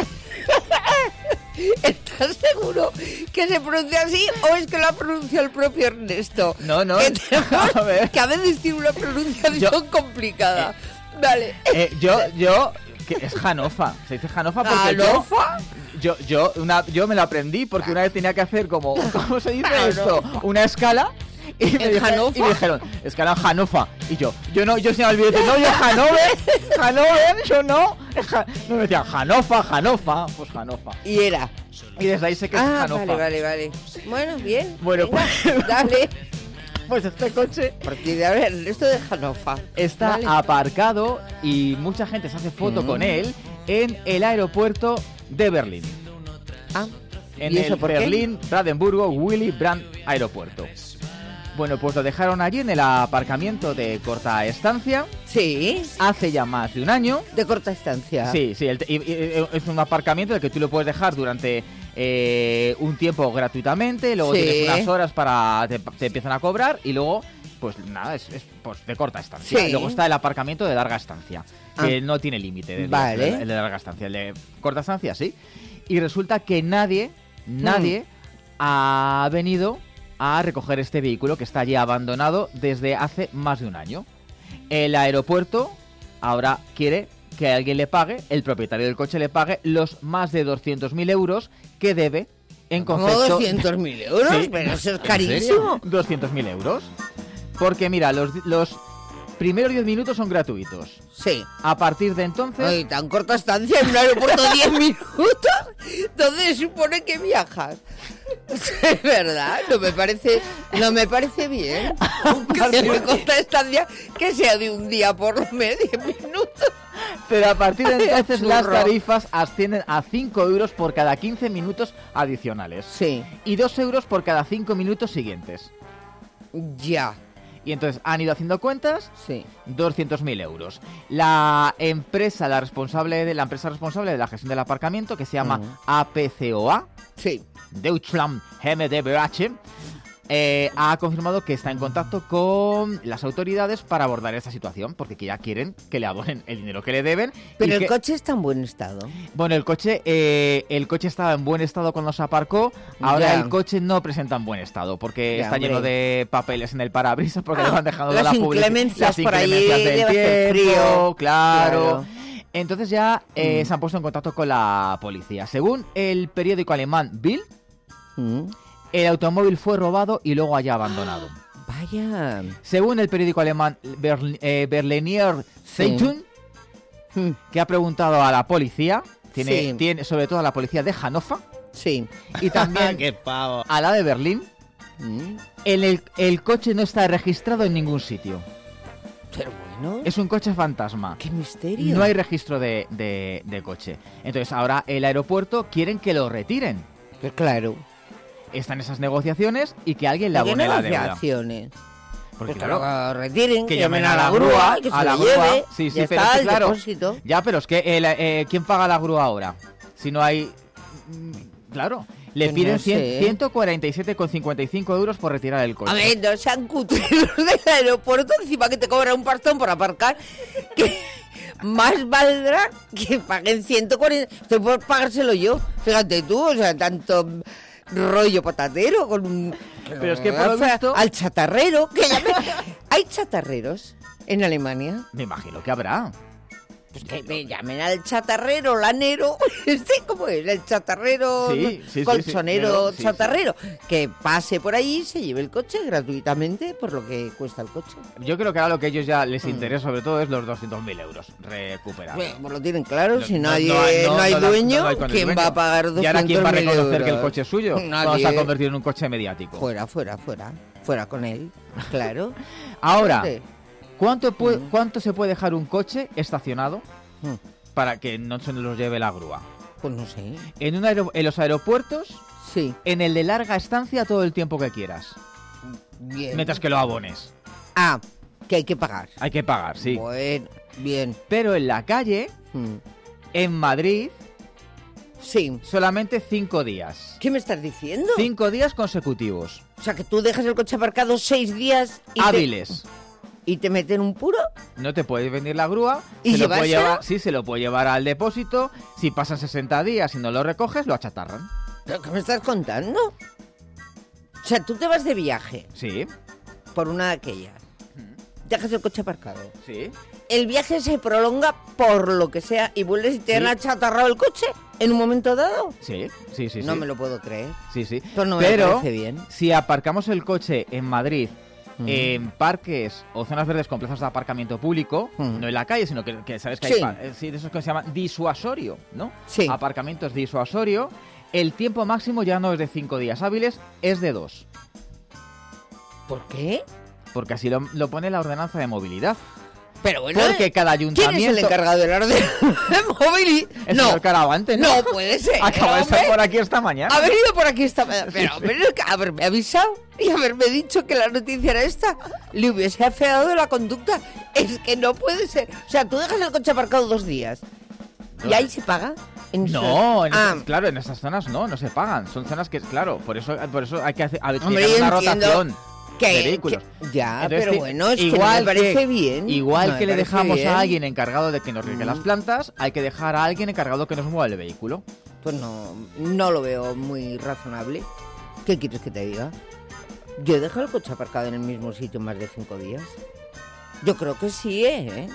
¿Estás seguro que se pronuncia así o es que lo ha pronunciado el propio Ernesto? No, no. Que, tenemos- A ver. que a veces tiene una pronunciación Yo- complicada. Vale. Eh, yo, yo... Que es Hannover. Se dice Hannover porque yo... ¿Hannover? Yo, yo, una, yo me lo aprendí porque una vez tenía que hacer como, ¿cómo se dice Claro. esto? Una escala. Y me, ¿En dijeron, Hannover? y me dijeron, escala en Hannover. Y yo, yo no, yo sin el billete, no, yo Hannover, Hannover, yo no. Ja- no me decían Hannover, Hannover, pues Hannover. Y era. Y desde ahí sé que es Ah, Hannover. vale, vale, vale. Bueno, bien. Bueno, venga, pues- dale. Pues este coche A partir de ahora, Ernesto de Hannover. está Vale. aparcado y mucha gente se hace foto Mm. con él en el aeropuerto de Berlín. Ah, En ¿y eso el por qué? Berlín Brandenburgo Willy Brandt Aeropuerto. Bueno, pues lo dejaron allí en el aparcamiento de corta estancia Sí, hace ya más de un año. de corta estancia. Sí, sí, el- y- y- es un aparcamiento en el que tú lo puedes dejar durante eh, un tiempo gratuitamente, luego Sí. tienes unas horas para te, te empiezan a cobrar y luego pues nada, es, es pues, de corta estancia. Sí. Luego está el aparcamiento de larga estancia, que Ah. no tiene límite. de- Vale. El de larga estancia. El de corta estancia, sí. Y resulta que nadie, nadie ha venido a recoger este vehículo que está allí abandonado desde hace más de un año. El aeropuerto ahora quiere que alguien le pague, el propietario del coche le pague los más de doscientos mil euros que debe en ¿Cómo concepto... doscientos mil euros? Sí. Pero eso es ¿En carísimo. serio? doscientos mil euros. Porque mira, los, los primeros diez minutos son gratuitos. Sí. A partir de entonces... Ay, tan corta estancia en un aeropuerto diez minutos. ¿Dónde se supone que viajas? Es verdad, no me parece, no me parece bien. Que sea muy corta estancia, que sea de un día por lo menos diez minutos. Pero a partir de entonces las Churro. tarifas ascienden a cinco euros por cada quince minutos adicionales. Sí, Y dos euros por cada cinco minutos siguientes. ya, Y entonces han ido haciendo cuentas, sí. doscientos mil euros. La empresa, la responsable de la empresa responsable de la gestión del aparcamiento, que se llama Ujú. A P C O A, Sí. Deutschland G M B H, eh, ha confirmado que está en contacto con las autoridades para abordar esta situación, porque que ya quieren que le abonen el dinero que le deben. Pero y el que- coche está en buen estado. Bueno, el coche, eh, el coche estaba en buen estado cuando se aparcó. Ahora Ya. el coche no presenta en buen estado porque Ya, está lleno hombre. de papeles en el parabrisas porque Ah, le van dejando las la publicidad. inclemencias por allí, del debe hacer tiempo, frío. claro. Claro. Entonces ya eh, Mm. se han puesto en contacto con la policía. Según el periódico alemán Bild, Mm. el automóvil fue robado y luego allá abandonado. Vaya. Según el periódico alemán Berl- eh, Berliner Zeitung, Mm. que ha preguntado a la policía, tiene, Sí. tiene sobre todo a la policía de Hannover Sí. y también ¡Qué pavo! a la de Berlín, Mm. el, el, el coche no está registrado en ningún sitio. Pero bueno, Es un coche fantasma. qué misterio. No hay registro de, de- de coche. Entonces ahora el aeropuerto quieren que lo retiren. Pues claro. Están esas negociaciones y que alguien le ¿Qué abone la deuda. negociaciones? Porque Pues claro, que lo retiren, que que llamen llamen a la grúa, que a se la lo grúa. lleve. Sí, sí, ya pero está, es que el claro, depósito. ya, pero es que el, eh, ¿quién paga la grúa ahora? Si no hay... mm, Claro, le Pues piden no cien sé. ciento cuarenta y siete con cincuenta y cinco euros por retirar el coche. A ver, no sean cutres los del aeropuerto, encima que te cobran un pastón por aparcar, que más valdrá que paguen ciento cuarenta. Estoy por pagárselo yo, fíjate tú, o sea, tanto rollo patatero con un... Pero es que por lo visto- Al chatarrero, que llame... ¿Hay chatarreros en Alemania? Me imagino que habrá. Pues que me llamen al chatarrero, lanero, este cómo es, el chatarrero, Sí, sí, sí, colchonero, sí, sí, sí. chatarrero, que pase por ahí y se lleve el coche gratuitamente por lo que cuesta el coche. Yo creo que ahora lo que a ellos ya les Mm. interesa sobre todo es los doscientos mil euros recuperar. Bueno, pues lo tienen claro, No, si no, nadie, no no hay- hay, no, no hay- dueño, no hay con el ¿quién dueño. va a pagar ¿Y doscientos ahora quién va a mil reconocer que el euros? coche es suyo? Nadie. Vamos a convertir en un coche mediático. Fuera, fuera, fuera, fuera con él, claro. Ahora, Fíjate. ¿cuánto, pue- Mm. ¿cuánto se puede dejar un coche estacionado Mm, para que no se los lleve la grúa? Pues no sé, En, un aero- en los aeropuertos, sí, en el de larga estancia todo el tiempo que quieras. bien. Mientras que lo abones. Ah, que hay que pagar. Hay que pagar, sí. Bueno, bien. Pero en la calle, Mm, en Madrid, sí. solamente cinco días. ¿Qué me estás diciendo? Cinco días consecutivos. O sea, que tú dejas el coche aparcado seis días y, te, Hábiles. y te meten un puro. No te puede venir la grúa. ¿Y se lo puede llevárselo? llevar, sí, se lo puede llevar al depósito. Si pasan sesenta días y no lo recoges, lo achatarran. ¿Pero qué me estás contando? O sea, tú te vas de viaje Sí, por una de aquellas. Dejas el coche aparcado. sí. El viaje se prolonga por lo que sea y vuelves y te Sí. han achatarrado el coche en un momento dado. Sí, sí, sí. no sí. me lo puedo creer. Sí, sí. Pues no me Pero parece bien. si aparcamos el coche en Madrid, Mm. en parques o zonas verdes con plazas de aparcamiento público, Mm. no en la calle, sino que, que sabes que Sí. hay pa- eh, sí, de esos que se llaman disuasorio, ¿no? Sí. Aparcamientos disuasorio. El tiempo máximo ya no es de cinco días hábiles, es de dos. ¿Por qué? Porque así lo, lo pone la ordenanza de movilidad. Pero bueno, Porque cada ¿quién ayuntamiento... es el encargado del orden de móvil? El No, señor Caravante, ¿no? no puede ser. Acaba de estar hombre. por aquí esta mañana. Ha venido por aquí esta mañana. Pero, Sí, sí. pero que haberme avisado y haberme dicho que la noticia era esta, le hubiese afeado la conducta. Es que no puede ser. O sea, tú dejas el coche aparcado dos días y ahí se paga. En No, en ah, esas- claro, en esas zonas no, no se pagan. Son zonas que, claro, por eso, por eso hay que hacer, hay que Hombre, hacer una yo entiendo. rotación. Que- de vehículos. que- ya, Entonces, pero te- bueno, es que no igual me parece que- bien. Igual No me que le parece dejamos bien. a alguien encargado de que nos riegue Mm. las plantas, hay que dejar a alguien encargado que nos mueva el vehículo. Pues no, no lo veo muy razonable. ¿Qué quieres que te diga? Yo he dejado el coche aparcado en el mismo sitio más de cinco días. Yo creo que sí, ¿eh?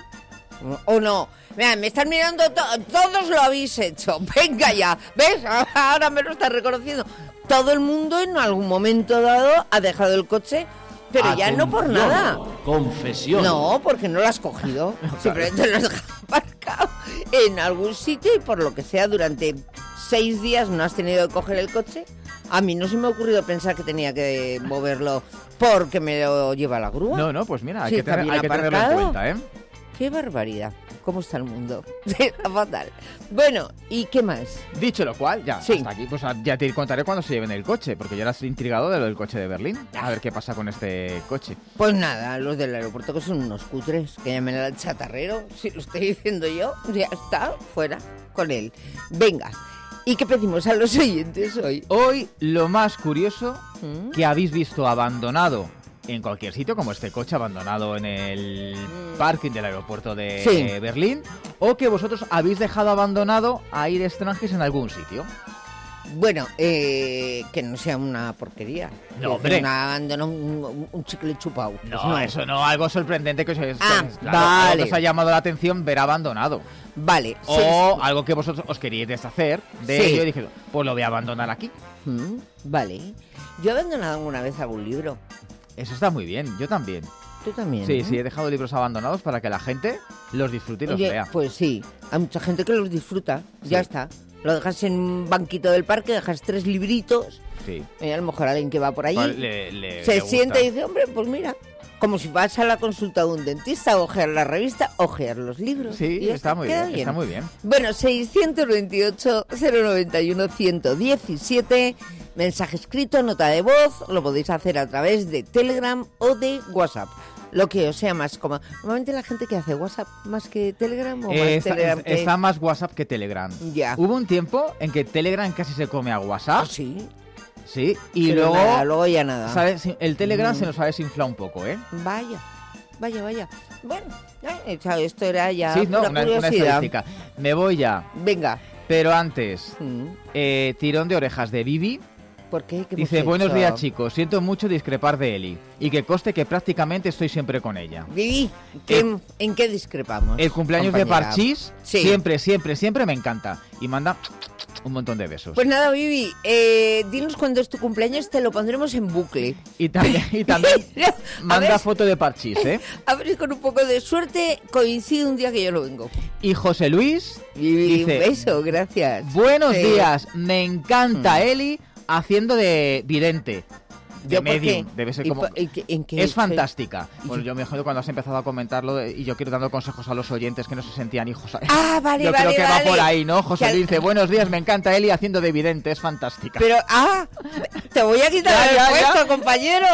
¿O no? Mira, me están mirando, to- todos lo habéis hecho. Venga ya, ¿ves? Ahora me lo estás reconociendo. Todo el mundo en algún momento dado ha dejado el coche, pero ya no por Atención, nada. Confesión. No, porque no lo has cogido. Simplemente lo has dejado aparcado en algún sitio y por lo que sea durante seis días no has tenido que coger el coche. A mí no se me ha ocurrido pensar que tenía que moverlo porque me lo lleva la grúa. No, no, pues mira, hay Sí, que, está tener- bien hay que tenerlo en aparcado. cuenta, ¿eh? ¡Qué barbaridad! ¿Cómo está el mundo? Está fatal. Bueno, ¿y qué más? Dicho lo cual, ya, Sí. hasta aquí, pues ya te contaré cuando se lleven el coche, porque yo era intrigado de lo del coche de Berlín. A ver qué pasa con este coche. Pues nada, los del aeropuerto que son unos cutres, que llamen al chatarrero, si lo estoy diciendo yo, ya está, fuera con él. Venga, ¿y qué pedimos a los oyentes hoy? Hoy, lo más curioso ¿Mm? que habéis visto abandonado en cualquier sitio, como este coche abandonado en el parking del aeropuerto de Sí. Berlín, o que vosotros habéis dejado abandonado a ir extranjeros en algún sitio. Bueno, eh, que no sea una porquería. No, Que hombre. Una, abandona un, un chicle chupado. No, Pues eso no, algo sorprendente que os, Ah, que- claro, vale. algo que os ha llamado la atención ver abandonado. Vale. O algo que vosotros os queríais deshacer de Sí. ello y dije, pues lo voy a abandonar aquí. sí. Mm, vale. Yo he abandonado alguna vez algún libro. Eso está muy bien, yo también. ¿Tú también? Sí, ¿no? sí, he dejado libros abandonados para que la gente los disfrute y los Oye, lea. pues sí, hay mucha gente que los disfruta. Ya Sí. está. Lo dejas en un banquito del parque, dejas tres libritos. Sí. Y a lo mejor alguien que va por allí Pues le- le- se le gusta. sienta y dice, hombre, pues mira, como si vas a la consulta de un dentista, ojear la revista, ojear los libros. Sí, y ya está muy queda bien, está muy bien. Bueno, seiscientos veintiocho, cero noventa y uno, ciento diecisiete, mensaje escrito, nota de voz, lo podéis hacer a través de Telegram o de WhatsApp. Lo que os sea más cómodo. Normalmente la gente que hace WhatsApp más que Telegram o más Eh, está, Telegram que... está más WhatsApp que Telegram. Ya. Hubo un tiempo en que Telegram casi se come a WhatsApp. Ah, sí. Sí, y Pero luego, nada, luego ya nada. ¿sabes? El Telegram Mm. se nos ha desinflado un poco, ¿eh? Vaya, vaya, vaya. Bueno, eh, chao, esto era ya Sí, no, pura una, una curiosidad. estadística. Me voy ya, Venga. pero antes, Mm. eh, tirón de orejas de Vivi. ¿Por qué? ¿Qué Dice, hemos buenos hecho? días chicos, siento mucho discrepar de Eli y que conste que prácticamente estoy siempre con ella. Vivi, ¿qué- El- ¿en qué discrepamos? El cumpleaños de compañera? Parchís, Sí. siempre, siempre, siempre me encanta. Y manda un montón de besos. Pues nada, Vivi, eh, dinos cuándo es tu cumpleaños, te lo pondremos en bucle. Y también, y también A manda ver, foto de Parchís, ¿eh? a ver si con un poco de suerte coincide un día que yo no vengo. Y José Luis Vivi, dice, un beso, gracias. buenos Sí. días, me encanta Mm. Eli haciendo de vidente. De ¿Yo por medium, qué? debe ser ¿Y como... po- y qué- en qué he Es hecho? fantástica. ¿Y Pues yo- yo me acuerdo cuando has empezado a comentarlo eh, y yo quiero dando consejos a los oyentes que no se sentían hijos. Ah, vale, yo vale, creo que vale. va por ahí, ¿no? José Que al- Luis dice, buenos días, me encanta Eli haciendo de vidente, es fantástica. Pero, ah, te voy a quitar Ya, el ya, puesto, ya. compañero.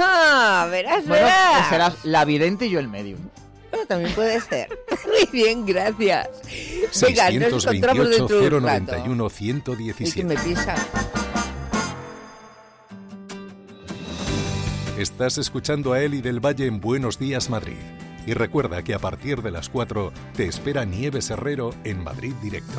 Ah, verás, Bueno, verás. pues serás la vidente y yo el medium. Bueno, también puede ser. Muy bien, gracias. Venga, nos encontramos seiscientos veintiocho, dentro de cero un noventa y rato. uno, ciento El que diecisiete. me pisa. Estás escuchando a Eli del Valle en Buenos Días Madrid. Y recuerda que a partir de las cuatro te espera Nieves Herrero en Madrid Directo.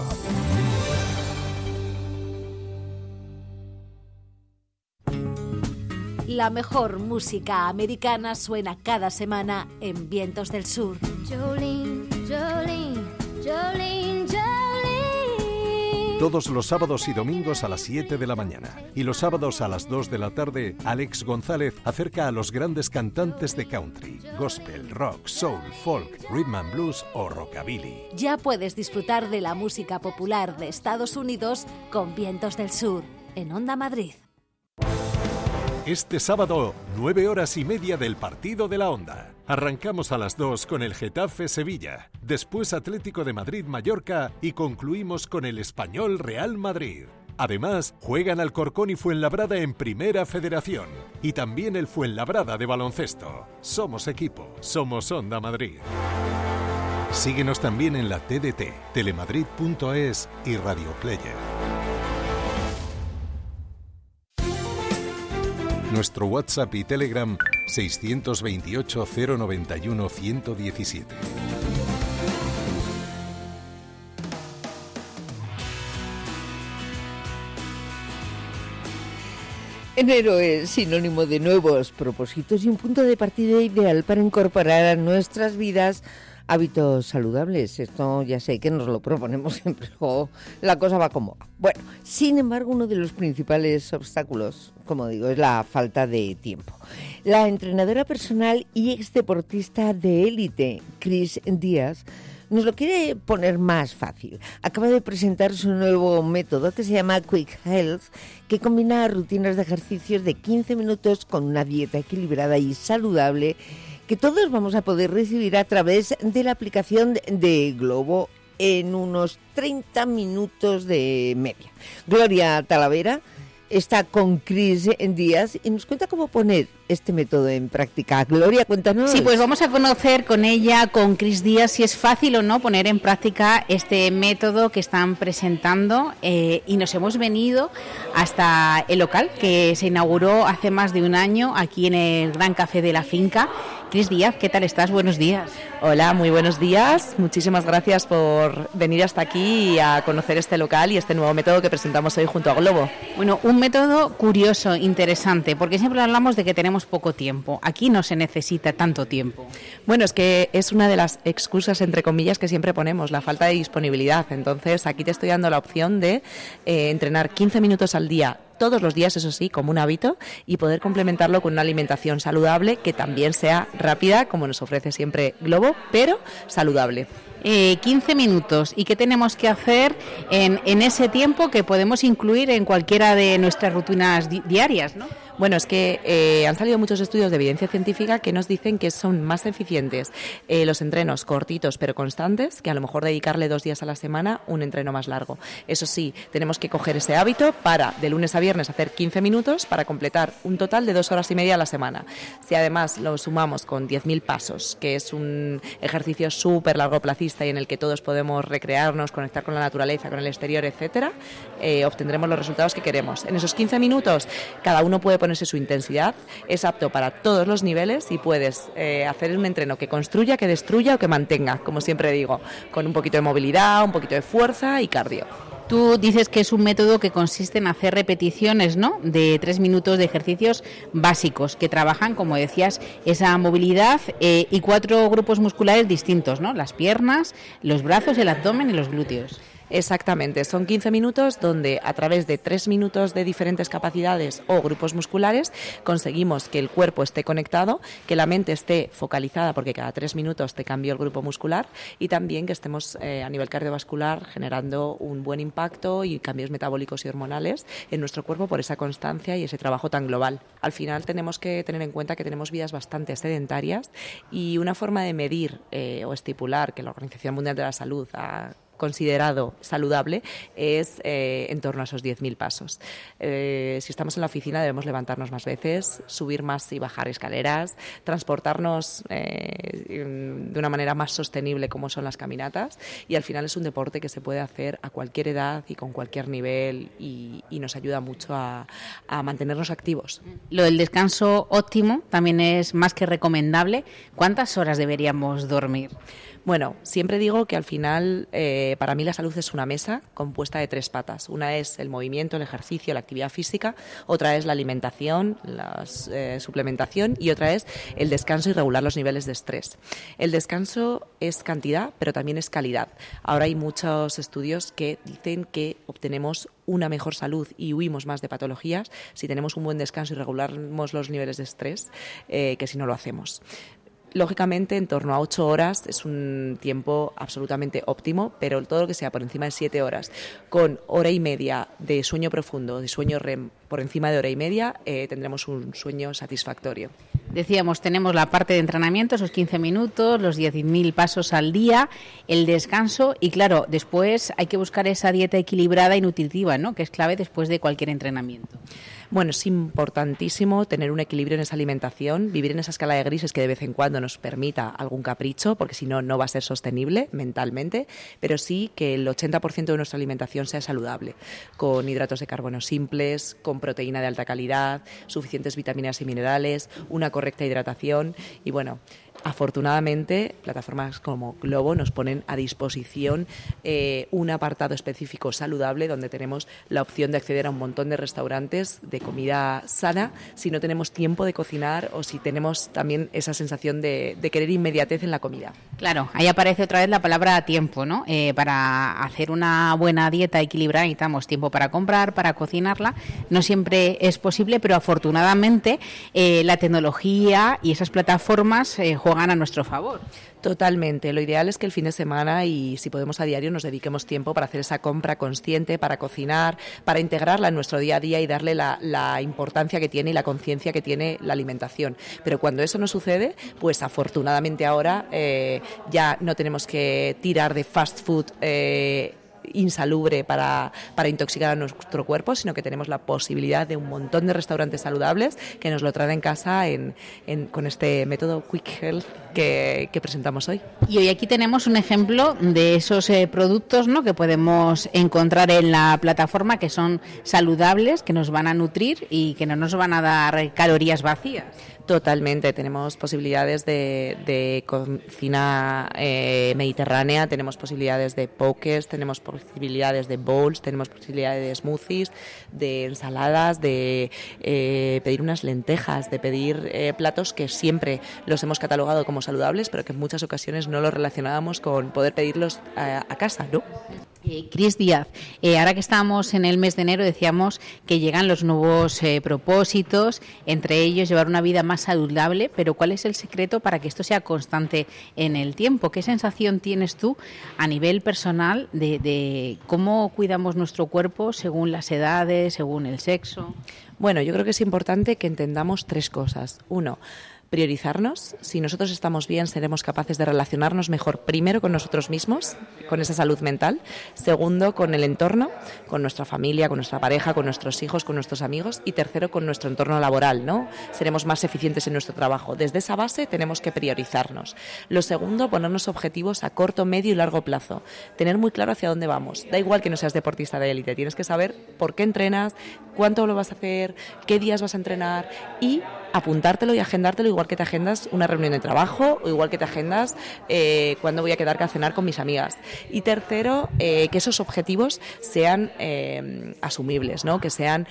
La mejor música americana suena cada semana en Vientos del Sur. Jolene, Jolene, Jolene, Jolene. Todos los sábados y domingos a las siete de la mañana. Y los sábados a las dos de la tarde, Alex González acerca a los grandes cantantes de country, gospel, rock, soul, folk, rhythm and blues o rockabilly. Ya puedes disfrutar de la música popular de Estados Unidos con Vientos del Sur en Onda Madrid. Este sábado, nueve horas y media del partido de la Onda. Arrancamos a las dos con el Getafe Sevilla, después Atlético de Madrid Mallorca y concluimos con el Español Real Madrid. Además, juegan Alcorcón y Fuenlabrada en Primera Federación y también el Fuenlabrada de baloncesto. Somos equipo, somos Onda Madrid. Síguenos también en la T D T, telemadrid punto es y Radio Player. Nuestro WhatsApp y Telegram seiscientos veintiocho, cero noventa y uno, ciento diecisiete. Enero es sinónimo de nuevos propósitos y un punto de partida ideal para incorporar a nuestras vidas hábitos saludables. Esto ya sé que nos lo proponemos siempre, o la cosa va como va. Bueno, sin embargo, uno de los principales obstáculos, como digo, es la falta de tiempo. La entrenadora personal y exdeportista de élite, Cris Díaz, nos lo quiere poner más fácil. Acaba de presentar su nuevo método que se llama Quick Health, que combina rutinas de ejercicios de quince minutos con una dieta equilibrada y saludable que todos vamos a poder recibir a través de la aplicación de Globo en unos treinta minutos de media. Gloria Talavera está con Cris Díaz y nos cuenta cómo poner este método en práctica. Gloria, cuéntanos. Sí, pues vamos a conocer con ella, con Cris Díaz, si es fácil o no poner en práctica este método que están presentando, eh, y nos hemos venido hasta el local que se inauguró hace más de un año aquí en el Gran Café de la Finca. Cris Díaz, ¿qué tal estás? Buenos días. Hola, muy buenos días. Muchísimas gracias por venir hasta aquí y a conocer este local y este nuevo método que presentamos hoy junto a Globo. Bueno, un método curioso, interesante, porque siempre hablamos de que tenemos poco tiempo. Aquí no se necesita tanto tiempo. Bueno, es que es una de las excusas, entre comillas, que siempre ponemos, la falta de disponibilidad. Entonces, aquí te estoy dando la opción de eh, entrenar quince minutos al día, todos los días, eso sí, como un hábito, y poder complementarlo con una alimentación saludable que también sea rápida, como nos ofrece siempre Globo, pero saludable. Eh, quince minutos. ¿Y qué tenemos que hacer en, en ese tiempo que podemos incluir en cualquiera de nuestras rutinas di- diarias, ¿no? Bueno, es que eh, han salido muchos estudios de evidencia científica que nos dicen que son más eficientes eh, los entrenos cortitos pero constantes que a lo mejor dedicarle dos días a la semana un entreno más largo. Eso sí, tenemos que coger ese hábito para de lunes a viernes hacer quince minutos para completar un total de dos horas y media a la semana. Si además lo sumamos con diez mil pasos, que es un ejercicio súper largoplacista y en el que todos podemos recrearnos, conectar con la naturaleza, con el exterior, etcétera, eh, obtendremos los resultados que queremos. En esos quince minutos cada uno puede ponerse su intensidad, es apto para todos los niveles y puedes eh, hacer un entreno que construya, que destruya o que mantenga, como siempre digo, con un poquito de movilidad, un poquito de fuerza y cardio. Tú dices que es un método que consiste en hacer repeticiones, ¿no?, de tres minutos de ejercicios básicos que trabajan, como decías, esa movilidad eh, y cuatro grupos musculares distintos, ¿no?, las piernas, los brazos, el abdomen y los glúteos. Exactamente, son quince minutos donde a través de tres minutos de diferentes capacidades o grupos musculares conseguimos que el cuerpo esté conectado, que la mente esté focalizada porque cada tres minutos te cambia el grupo muscular y también que estemos eh, a nivel cardiovascular generando un buen impacto y cambios metabólicos y hormonales en nuestro cuerpo por esa constancia y ese trabajo tan global. Al final tenemos que tener en cuenta que tenemos vidas bastante sedentarias y una forma de medir eh, o estipular que la Organización Mundial de la Salud ha considerado saludable es eh, en torno a esos diez mil pasos. Eh, si estamos en la oficina debemos levantarnos más veces, subir más y bajar escaleras, transportarnos eh, de una manera más sostenible como son las caminatas y al final es un deporte que se puede hacer a cualquier edad y con cualquier nivel y, y nos ayuda mucho a, a mantenernos activos. Lo del descanso óptimo también es más que recomendable. ¿Cuántas horas deberíamos dormir? Bueno, siempre digo que al final eh, para mí la salud es una mesa compuesta de tres patas. Una es el movimiento, el ejercicio, la actividad física, otra es la alimentación, la eh, suplementación y otra es el descanso y regular los niveles de estrés. El descanso es cantidad, pero también es calidad. Ahora hay muchos estudios que dicen que obtenemos una mejor salud y huimos más de patologías si tenemos un buen descanso y regulamos los niveles de estrés eh, que si no lo hacemos. Lógicamente, en torno a ocho horas es un tiempo absolutamente óptimo, pero todo lo que sea por encima de siete horas, con hora y media de sueño profundo, de sueño R E M por encima de hora y media, eh, tendremos un sueño satisfactorio. Decíamos, tenemos la parte de entrenamiento, esos quince minutos, los diez mil pasos al día, el descanso y, claro, después hay que buscar esa dieta equilibrada y nutritiva, ¿no?, que es clave después de cualquier entrenamiento. Bueno, es importantísimo tener un equilibrio en esa alimentación, vivir en esa escala de grises que de vez en cuando nos permita algún capricho, porque si no, no va a ser sostenible mentalmente, pero sí que el ochenta por ciento de nuestra alimentación sea saludable, con hidratos de carbono simples, con proteína de alta calidad, suficientes vitaminas y minerales, una correcta hidratación y bueno, afortunadamente, plataformas como Globo nos ponen a disposición eh, un apartado específico saludable donde tenemos la opción de acceder a un montón de restaurantes de comida sana si no tenemos tiempo de cocinar o si tenemos también esa sensación de, de querer inmediatez en la comida. Claro, ahí aparece otra vez la palabra tiempo, ¿no? Eh, para hacer una buena dieta equilibrada necesitamos tiempo para comprar, para cocinarla. No siempre es posible, pero afortunadamente eh, la tecnología y esas plataformas eh, juegan a nuestro favor. Totalmente. Lo ideal es que el fin de semana y si podemos a diario nos dediquemos tiempo para hacer esa compra consciente, para cocinar, para integrarla en nuestro día a día y darle la, la importancia que tiene y la conciencia que tiene la alimentación. Pero cuando eso no sucede, pues afortunadamente ahora eh, ya no tenemos que tirar de fast food eh, insalubre para, para intoxicar a nuestro cuerpo, sino que tenemos la posibilidad de un montón de restaurantes saludables que nos lo traen en casa en, en, con este método Quick Health que, que presentamos hoy. Y hoy aquí tenemos un ejemplo de esos eh, productos, ¿no?, que podemos encontrar en la plataforma, que son saludables, que nos van a nutrir y que no nos van a dar calorías vacías. Totalmente, tenemos posibilidades de, de cocina eh, mediterránea, tenemos posibilidades de pokés, tenemos posibilidades de bowls, tenemos posibilidades de smoothies, de ensaladas, de eh, pedir unas lentejas, de pedir eh, platos que siempre los hemos catalogado como saludables, pero que en muchas ocasiones no los relacionábamos con poder pedirlos a, a casa, ¿no? Eh, Cris Díaz, eh, ahora que estamos en el mes de enero decíamos que llegan los nuevos eh, propósitos, entre ellos llevar una vida más saludable, pero ¿cuál es el secreto para que esto sea constante en el tiempo? ¿Qué sensación tienes tú a nivel personal de, de cómo cuidamos nuestro cuerpo según las edades, según el sexo? Bueno, yo creo que es importante que entendamos tres cosas. Uno, priorizarnos. Si nosotros estamos bien, seremos capaces de relacionarnos mejor, primero con nosotros mismos, con esa salud mental. Segundo, con el entorno, con nuestra familia, con nuestra pareja, con nuestros hijos, con nuestros amigos. Y tercero, con nuestro entorno laboral, ¿no? Seremos más eficientes en nuestro trabajo. Desde esa base tenemos que priorizarnos. Lo segundo, ponernos objetivos a corto, medio y largo plazo. Tener muy claro hacia dónde vamos. Da igual que no seas deportista de élite. Tienes que saber por qué entrenas, cuánto lo vas a hacer, qué días vas a entrenar y apuntártelo y agendártelo igual que te agendas una reunión de trabajo o igual que te agendas eh, cuándo voy a quedar a cenar con mis amigas. Y tercero, eh, que esos objetivos sean eh, asumibles, ¿no? Que sean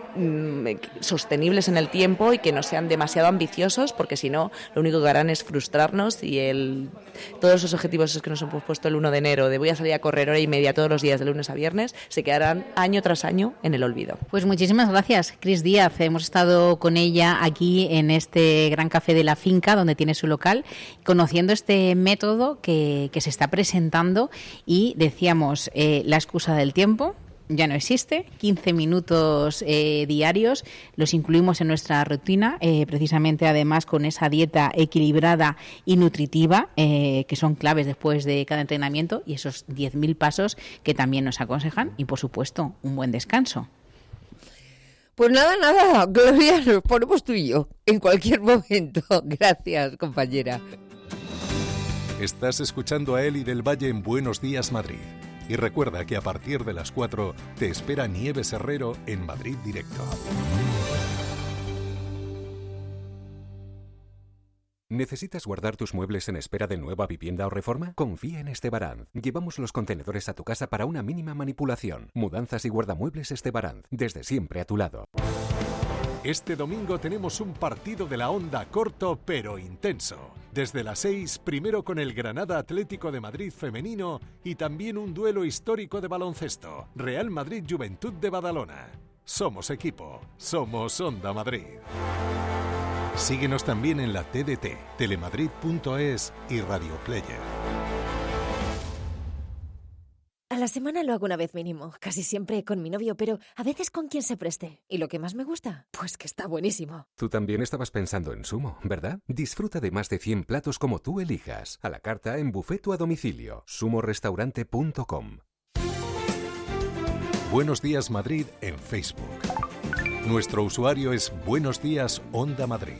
sostenibles en el tiempo y que no sean demasiado ambiciosos, porque si no, lo único que harán es frustrarnos y el, todos esos objetivos esos que nos hemos puesto el uno de enero, de voy a salir a correr hora y media todos los días de lunes a viernes, se quedarán año tras año en el olvido. Pues muchísimas gracias, Cris Díaz. Hemos estado con ella aquí en este Gran Café de la Finca, donde tiene su local, conociendo este método que, que se está presentando y decíamos, eh, la excusa del tiempo ya no existe, quince minutos eh, diarios, los incluimos en nuestra rutina, eh, precisamente además con esa dieta equilibrada y nutritiva, eh, que son claves después de cada entrenamiento, y esos diez mil pasos que también nos aconsejan, y por supuesto, un buen descanso. Pues nada, nada, Gloria, nos ponemos tú y yo en cualquier momento. Gracias, compañera. Estás escuchando a Eli del Valle en Buenos Días, Madrid. Y recuerda que a partir de las cuatro te espera Nieves Herrero en Madrid Directo. ¿Necesitas guardar tus muebles en espera de nueva vivienda o reforma? Confía en Estebaranz. Llevamos los contenedores a tu casa para una mínima manipulación. Mudanzas y guardamuebles Estebaranz. Desde siempre a tu lado. Este domingo tenemos un partido de la onda corto pero intenso. Desde las seis, primero con el Granada Atlético de Madrid femenino y también un duelo histórico de baloncesto. Real Madrid Juventud de Badalona. Somos equipo, somos Onda Madrid. Síguenos también en la T D T, telemadrid punto es y Radio Player. A la semana lo hago una vez mínimo, casi siempre con mi novio, pero a veces con quien se preste. ¿Y lo que más me gusta? Pues que está buenísimo. Tú también estabas pensando en Sumo, ¿verdad? Disfruta de más de cien platos como tú elijas, a la carta, en buffet o a domicilio. sumo restaurante punto com. Buenos Días Madrid en Facebook. Nuestro usuario es Buenos Días Onda Madrid.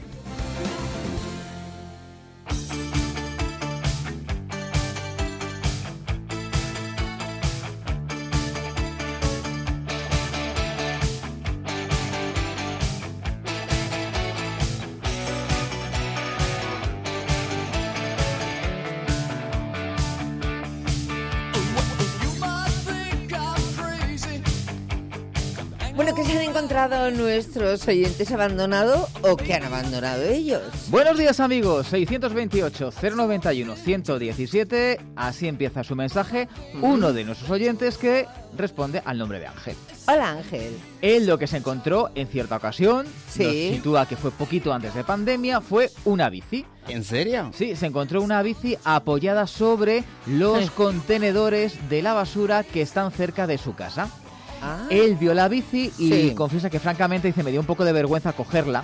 Bueno, ¿qué se han encontrado nuestros oyentes abandonados o qué han abandonado ellos? Buenos días, amigos. seiscientos veintiocho, cero noventa y uno, ciento diecisiete. Así empieza su mensaje. Uh-huh. Uno de nuestros oyentes que responde al nombre de Ángel. Hola, Ángel. Él lo que se encontró en cierta ocasión, sí. nos sitúa que fue poquito antes de pandemia, fue una bici. ¿En serio? Sí, se encontró una bici apoyada sobre los sí. contenedores de la basura que están cerca de su casa. Ah. Él vio la bici y sí. confiesa que francamente dice, me dio un poco de vergüenza cogerla.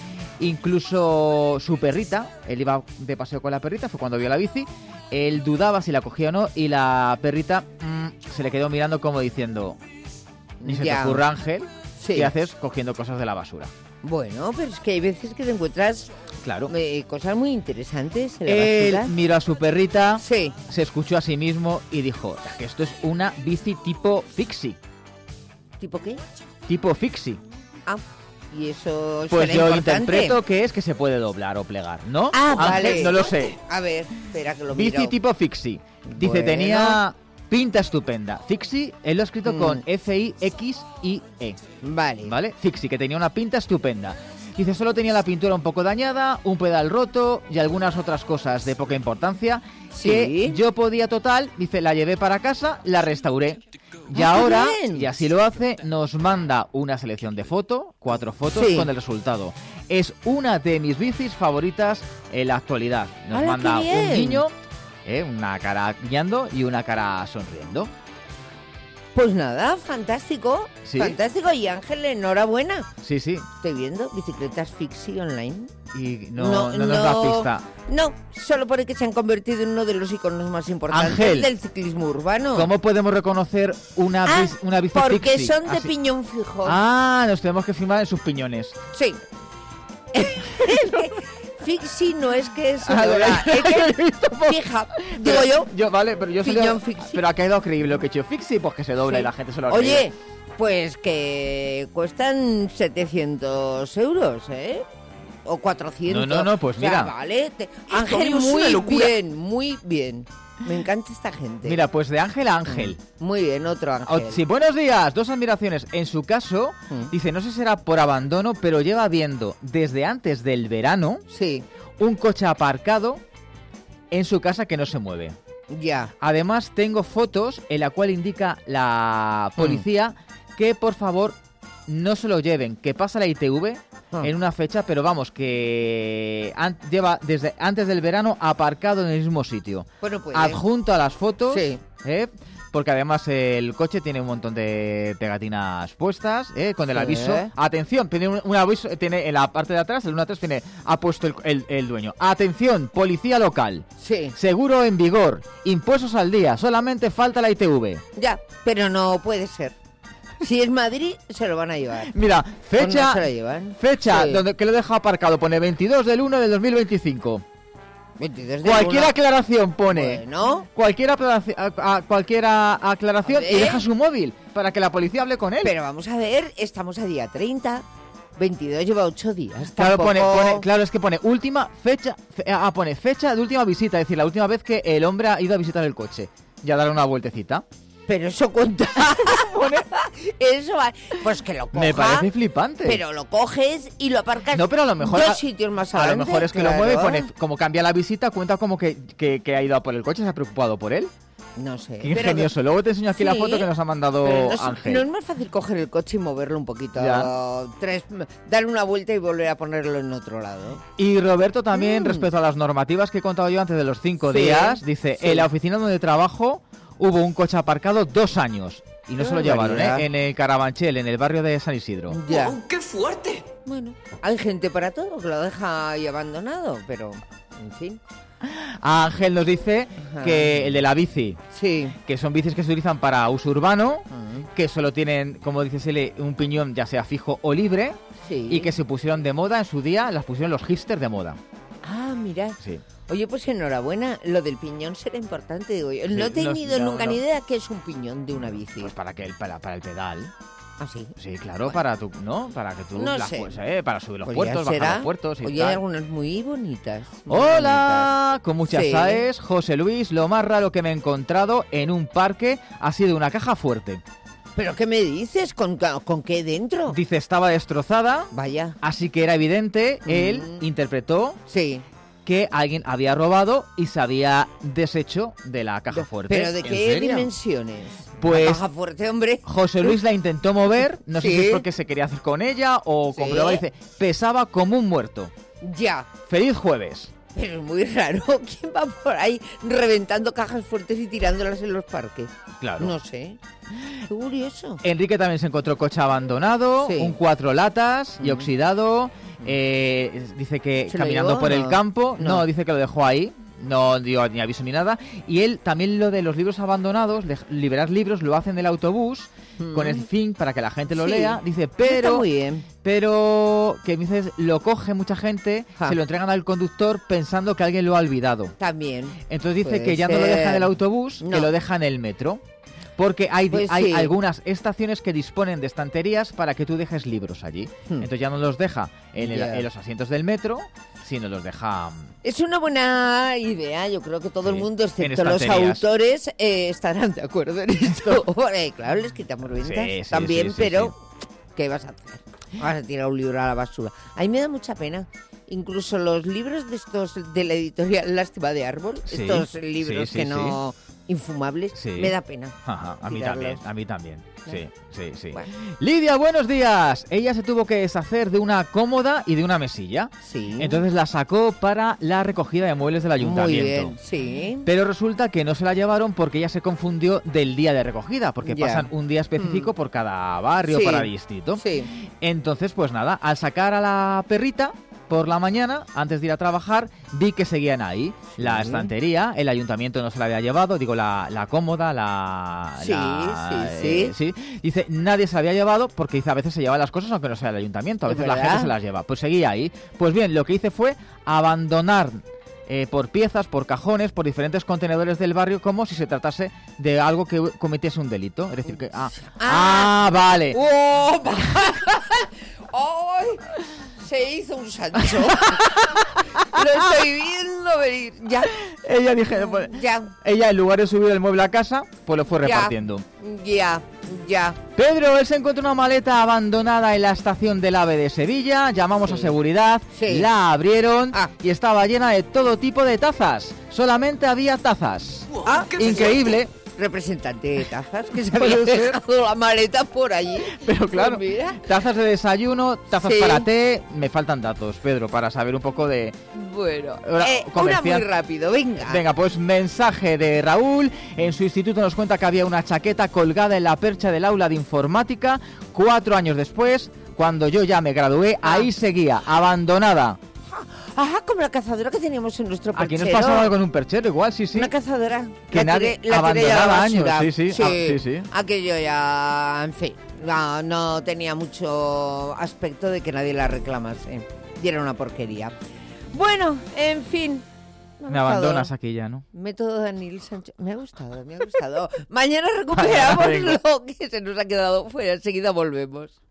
Incluso su perrita, él iba de paseo con la perrita, fue cuando vio la bici, él dudaba si la cogía o no y la perrita mmm, se le quedó mirando como diciendo, ni se ya. te ocurra, Ángel, sí. ¿qué haces cogiendo cosas de la basura? Bueno, pero es que hay veces que te encuentras claro. eh, cosas muy interesantes en la Él basura. miró a su perrita, sí. se escuchó a sí mismo y dijo que esto es una bici tipo fixie. ¿Tipo qué? Tipo fixie. Ah, y eso pues yo importante. interpreto que es que se puede doblar o plegar, ¿no? Ah, Ángel, vale. No lo sé. A ver, espera que lo miro. Bici tipo fixie. Dice, bueno. tenía pinta estupenda. Fixie, él lo ha escrito mm. con F I X I E. Vale. ¿Vale? Fixie, que tenía una pinta estupenda. Dice, solo tenía la pintura un poco dañada, un pedal roto y algunas otras cosas de poca importancia. Sí. Que yo podía total, dice, la llevé para casa, la restauré. Y ah, ahora, y así lo hace, nos manda una selección de fotos, cuatro fotos sí. con el resultado. Es una de mis bicis favoritas en la actualidad. Nos ¡Hala, manda qué bien! un niño, eh, una cara guiando y una cara sonriendo. Pues nada, fantástico, ¿Sí? fantástico. Y Ángel, enhorabuena. Sí, sí. Estoy viendo bicicletas fixie online. Y no, no, no nos da pista. No, solo porque se han convertido en uno de los iconos más importantes Ángel, del ciclismo urbano. ¿Cómo podemos reconocer una, ah, bici, una bici porque fixie? son de Así. piñón fijo. Ah, nos tenemos que firmar en sus piñones. Sí. Fixie no es que se dobla, es que fija, digo yo. Yo, vale, pero yo piñón salió, fixie. Pero ha quedado creíble lo que he hecho. Fixie, pues que se dobla sí. y la gente se lo Oye, ríe. pues que cuestan setecientos euros, ¿eh? O cuatrocientos. No, no, no, pues mira. O sea, vale. Te... Ángel, muy bien, muy bien. Me encanta esta gente. Mira, pues de Ángel a Ángel. Muy bien, otro Ángel. Oh, sí, buenos días, dos admiraciones. En su caso, mm. dice, no sé si será por abandono, pero lleva viendo desde antes del verano sí. un coche aparcado en su casa que no se mueve. Ya. Además, tengo fotos en la cual indica la policía mm. que, por favor, no se lo lleven, que pasa la I T V ah. en una fecha, pero vamos, que an- lleva desde antes del verano aparcado en el mismo sitio. Bueno, pues, adjunto a las fotos, sí. ¿eh? Porque además el coche tiene un montón de pegatinas puestas, ¿eh? Con el sí. aviso. Atención, tiene un, un aviso, tiene en la parte de atrás, el uno atrás tiene, ha puesto el, el, el dueño. Atención, policía local. Sí. Seguro en vigor, impuestos al día, solamente falta la I T V. Ya, pero no puede ser. Si es Madrid, se lo van a llevar. Mira, fecha, no se lo llevan. fecha sí. donde que lo deja aparcado, pone veintidós del uno del dos mil veinticinco. veintidós del Cualquier uno. aclaración pone. Bueno. Cualquier, aclaración, a, a, cualquier aclaración y deja su móvil para que la policía hable con él. Pero vamos a ver, estamos a día treinta. veintidós lleva ocho días. Claro, Tampoco... pone, pone, claro, es que pone última fecha. Fe, ah, pone fecha de última visita, es decir, la última vez que el hombre ha ido a visitar el coche. Y a darle una vueltecita. Pero eso cuenta. Eso va. Pues que lo coja. Me parece flipante. Pero lo coges y lo aparcas. No, pero a lo mejor. Dos a, sitios más a adelante. lo mejor es que claro. lo mueve y pone. Como cambia la visita, cuenta como que, que, que ha ido a por el coche, se ha preocupado por él. No sé. Qué ingenioso. Luego te enseño aquí sí, la foto que nos ha mandado no es, Ángel. No es más fácil coger el coche y moverlo un poquito. Ya. Tres, darle una vuelta y volver a ponerlo en otro lado. Y Roberto también, mm. respecto a las normativas que he contado yo antes de los cinco sí, días, dice, sí. en la oficina donde trabajo hubo un coche aparcado dos años. Y no oh, se lo llevaron, ¿eh? En el Carabanchel, en el barrio de San Isidro. Ya. Oh, ¡qué fuerte! Bueno, hay gente para todo que lo deja ahí abandonado, pero, en fin. Ángel nos dice Ajá. que el de la bici, sí. que son bicis que se utilizan para uso urbano, Ajá. que solo tienen, como dice Sele, un piñón ya sea fijo o libre, Sí. y que se pusieron de moda en su día, las pusieron los hipsters de moda. Ah, mira. Sí. Oye, pues enhorabuena. Lo del piñón será importante, digo yo. Sí, no he no, tenido no, nunca no. ni idea qué es un piñón de una bici. Pues para que el, para, para el pedal. ¿Ah, sí? Sí, claro, Bueno. para tu, ¿no? Para que tú No las sé. pues, eh, para subir los Pues puertos, ya bajar será. los puertos y Oye, tal. hay algunas muy bonitas. muy Hola, con muchas Sí. saes, José Luis, lo más raro que me he encontrado en un parque ha sido una caja fuerte. bonitas. ¿Pero qué me dices? ¿Con, ca- con qué dentro? Dice, estaba destrozada, Vaya. así que era evidente, Mm. él interpretó Sí. que alguien había robado y se había deshecho de la caja fuerte. ¿Pero de ¿En qué serio? dimensiones? Pues- La caja fuerte, hombre. José Luis la intentó mover, no sé Sí. si es porque se quería hacer con ella o Sí. comprobaba, dice, pesaba como un muerto. Ya. Feliz jueves. Pero es muy raro. ¿Quién va por ahí reventando cajas fuertes y tirándolas en los parques? Claro. No sé. Qué curioso. Enrique también se encontró coche abandonado, Sí. un cuatro latas y Mm. oxidado. Eh, dice que ¿Se lo caminando llevó por o el no? campo, no. No. dice que lo dejó ahí. No dio ni aviso ni nada. Y él también lo de los libros abandonados, de liberar libros, lo hacen del autobús Mm. con el fin para que la gente lo Sí. lea. Dice, Está pero muy bien. pero que dices, lo coge mucha gente, Ja. se lo entregan al conductor pensando que alguien lo ha olvidado. También. Entonces dice Puede que ya no lo ser. deja en el autobús, No. que lo deja en el metro. Porque hay, di- Pues hay sí. algunas estaciones que disponen de estanterías para que tú dejes libros allí. Hmm. Entonces ya no los deja en, el- Ya. en los asientos del metro, sino los deja... Es una buena idea. Yo creo que todo Sí. el mundo, En excepto los estanterías. autores, eh, estarán de acuerdo en esto. Porque, claro, les quitamos ventas Sí, sí, también, sí, sí, pero ¿qué vas a hacer? Vas a tirar un libro a la basura. A mí me da mucha pena. Incluso los libros de estos de la editorial Lástima de Árbol, Sí, estos libros sí, sí, que no infumables, Sí. me da pena. Ajá, a mí tirarlos. también, a mí también. Sí, sí, sí. Bueno. Lidia, buenos días. Ella se tuvo que deshacer de una cómoda y de una mesilla. Sí. Entonces la sacó para la recogida de muebles del Muy ayuntamiento. bien, sí. Pero resulta que no se la llevaron porque ella se confundió del día de recogida, porque Ya. pasan un día específico Mm. por cada barrio, Sí. para distrito. Sí. Entonces, pues nada, al sacar a la perrita por la mañana, antes de ir a trabajar, vi que seguían ahí. La Sí. estantería, el ayuntamiento no se la había llevado, digo, la, la cómoda, la... Sí, la- sí, eh, sí. Dice, nadie se la había llevado porque dice, a veces se lleva las cosas aunque no sea el ayuntamiento, a ¿Es veces la verdad? gente se las lleva. Pues seguía ahí. Pues bien, lo que hice fue abandonar eh, por piezas, por cajones, por diferentes contenedores del barrio, como si se tratase de algo que cometiese un delito. Es decir, que... Ah, ah, vale. ¡Oh! ¡Ay! Se hizo un Sancho. Lo estoy viendo venir. Ya. Ella dije, pues, Ya. ella en lugar de subir el mueble a casa, pues lo fue Ya. repartiendo. Ya. Ya. Pedro, él se encontró una maleta abandonada en la estación del AVE de Sevilla. Llamamos a seguridad, Sí. la abrieron Ah. y estaba llena de todo tipo de tazas. Solamente había tazas. Ah, Increíble. Representante de tazas que se Puede había ser. dejado la maleta por allí. Pero claro, Pues mira. tazas de desayuno, tazas Sí. para té. Me faltan datos, Pedro, para saber un poco de... Bueno, Ahora, eh, una comercial. muy rápido, venga. Venga, pues mensaje de Raúl. En su instituto nos cuenta que había una chaqueta colgada en la percha del aula de informática. Cuatro años después, cuando yo ya me gradué, Ah. ahí seguía, abandonada. Ajá, como la cazadora que teníamos en nuestro perchero. Aquí nos pasaba algo en un perchero, igual, sí, sí. Una cazadora. Que La nadie- tiré- la tiré ya a la abandonada años, basura. sí, sí, ah, sí, sí. Aquello ya, en fin, no, no tenía mucho aspecto de que nadie la reclamase. Y era una porquería. Bueno, en fin. Me, ha Me gustado. abandonas aquí ya, ¿no? Método Daniel Sánchez. Me ha gustado, me ha gustado. Mañana recuperamos Venga. lo que se nos ha quedado fuera. Enseguida volvemos.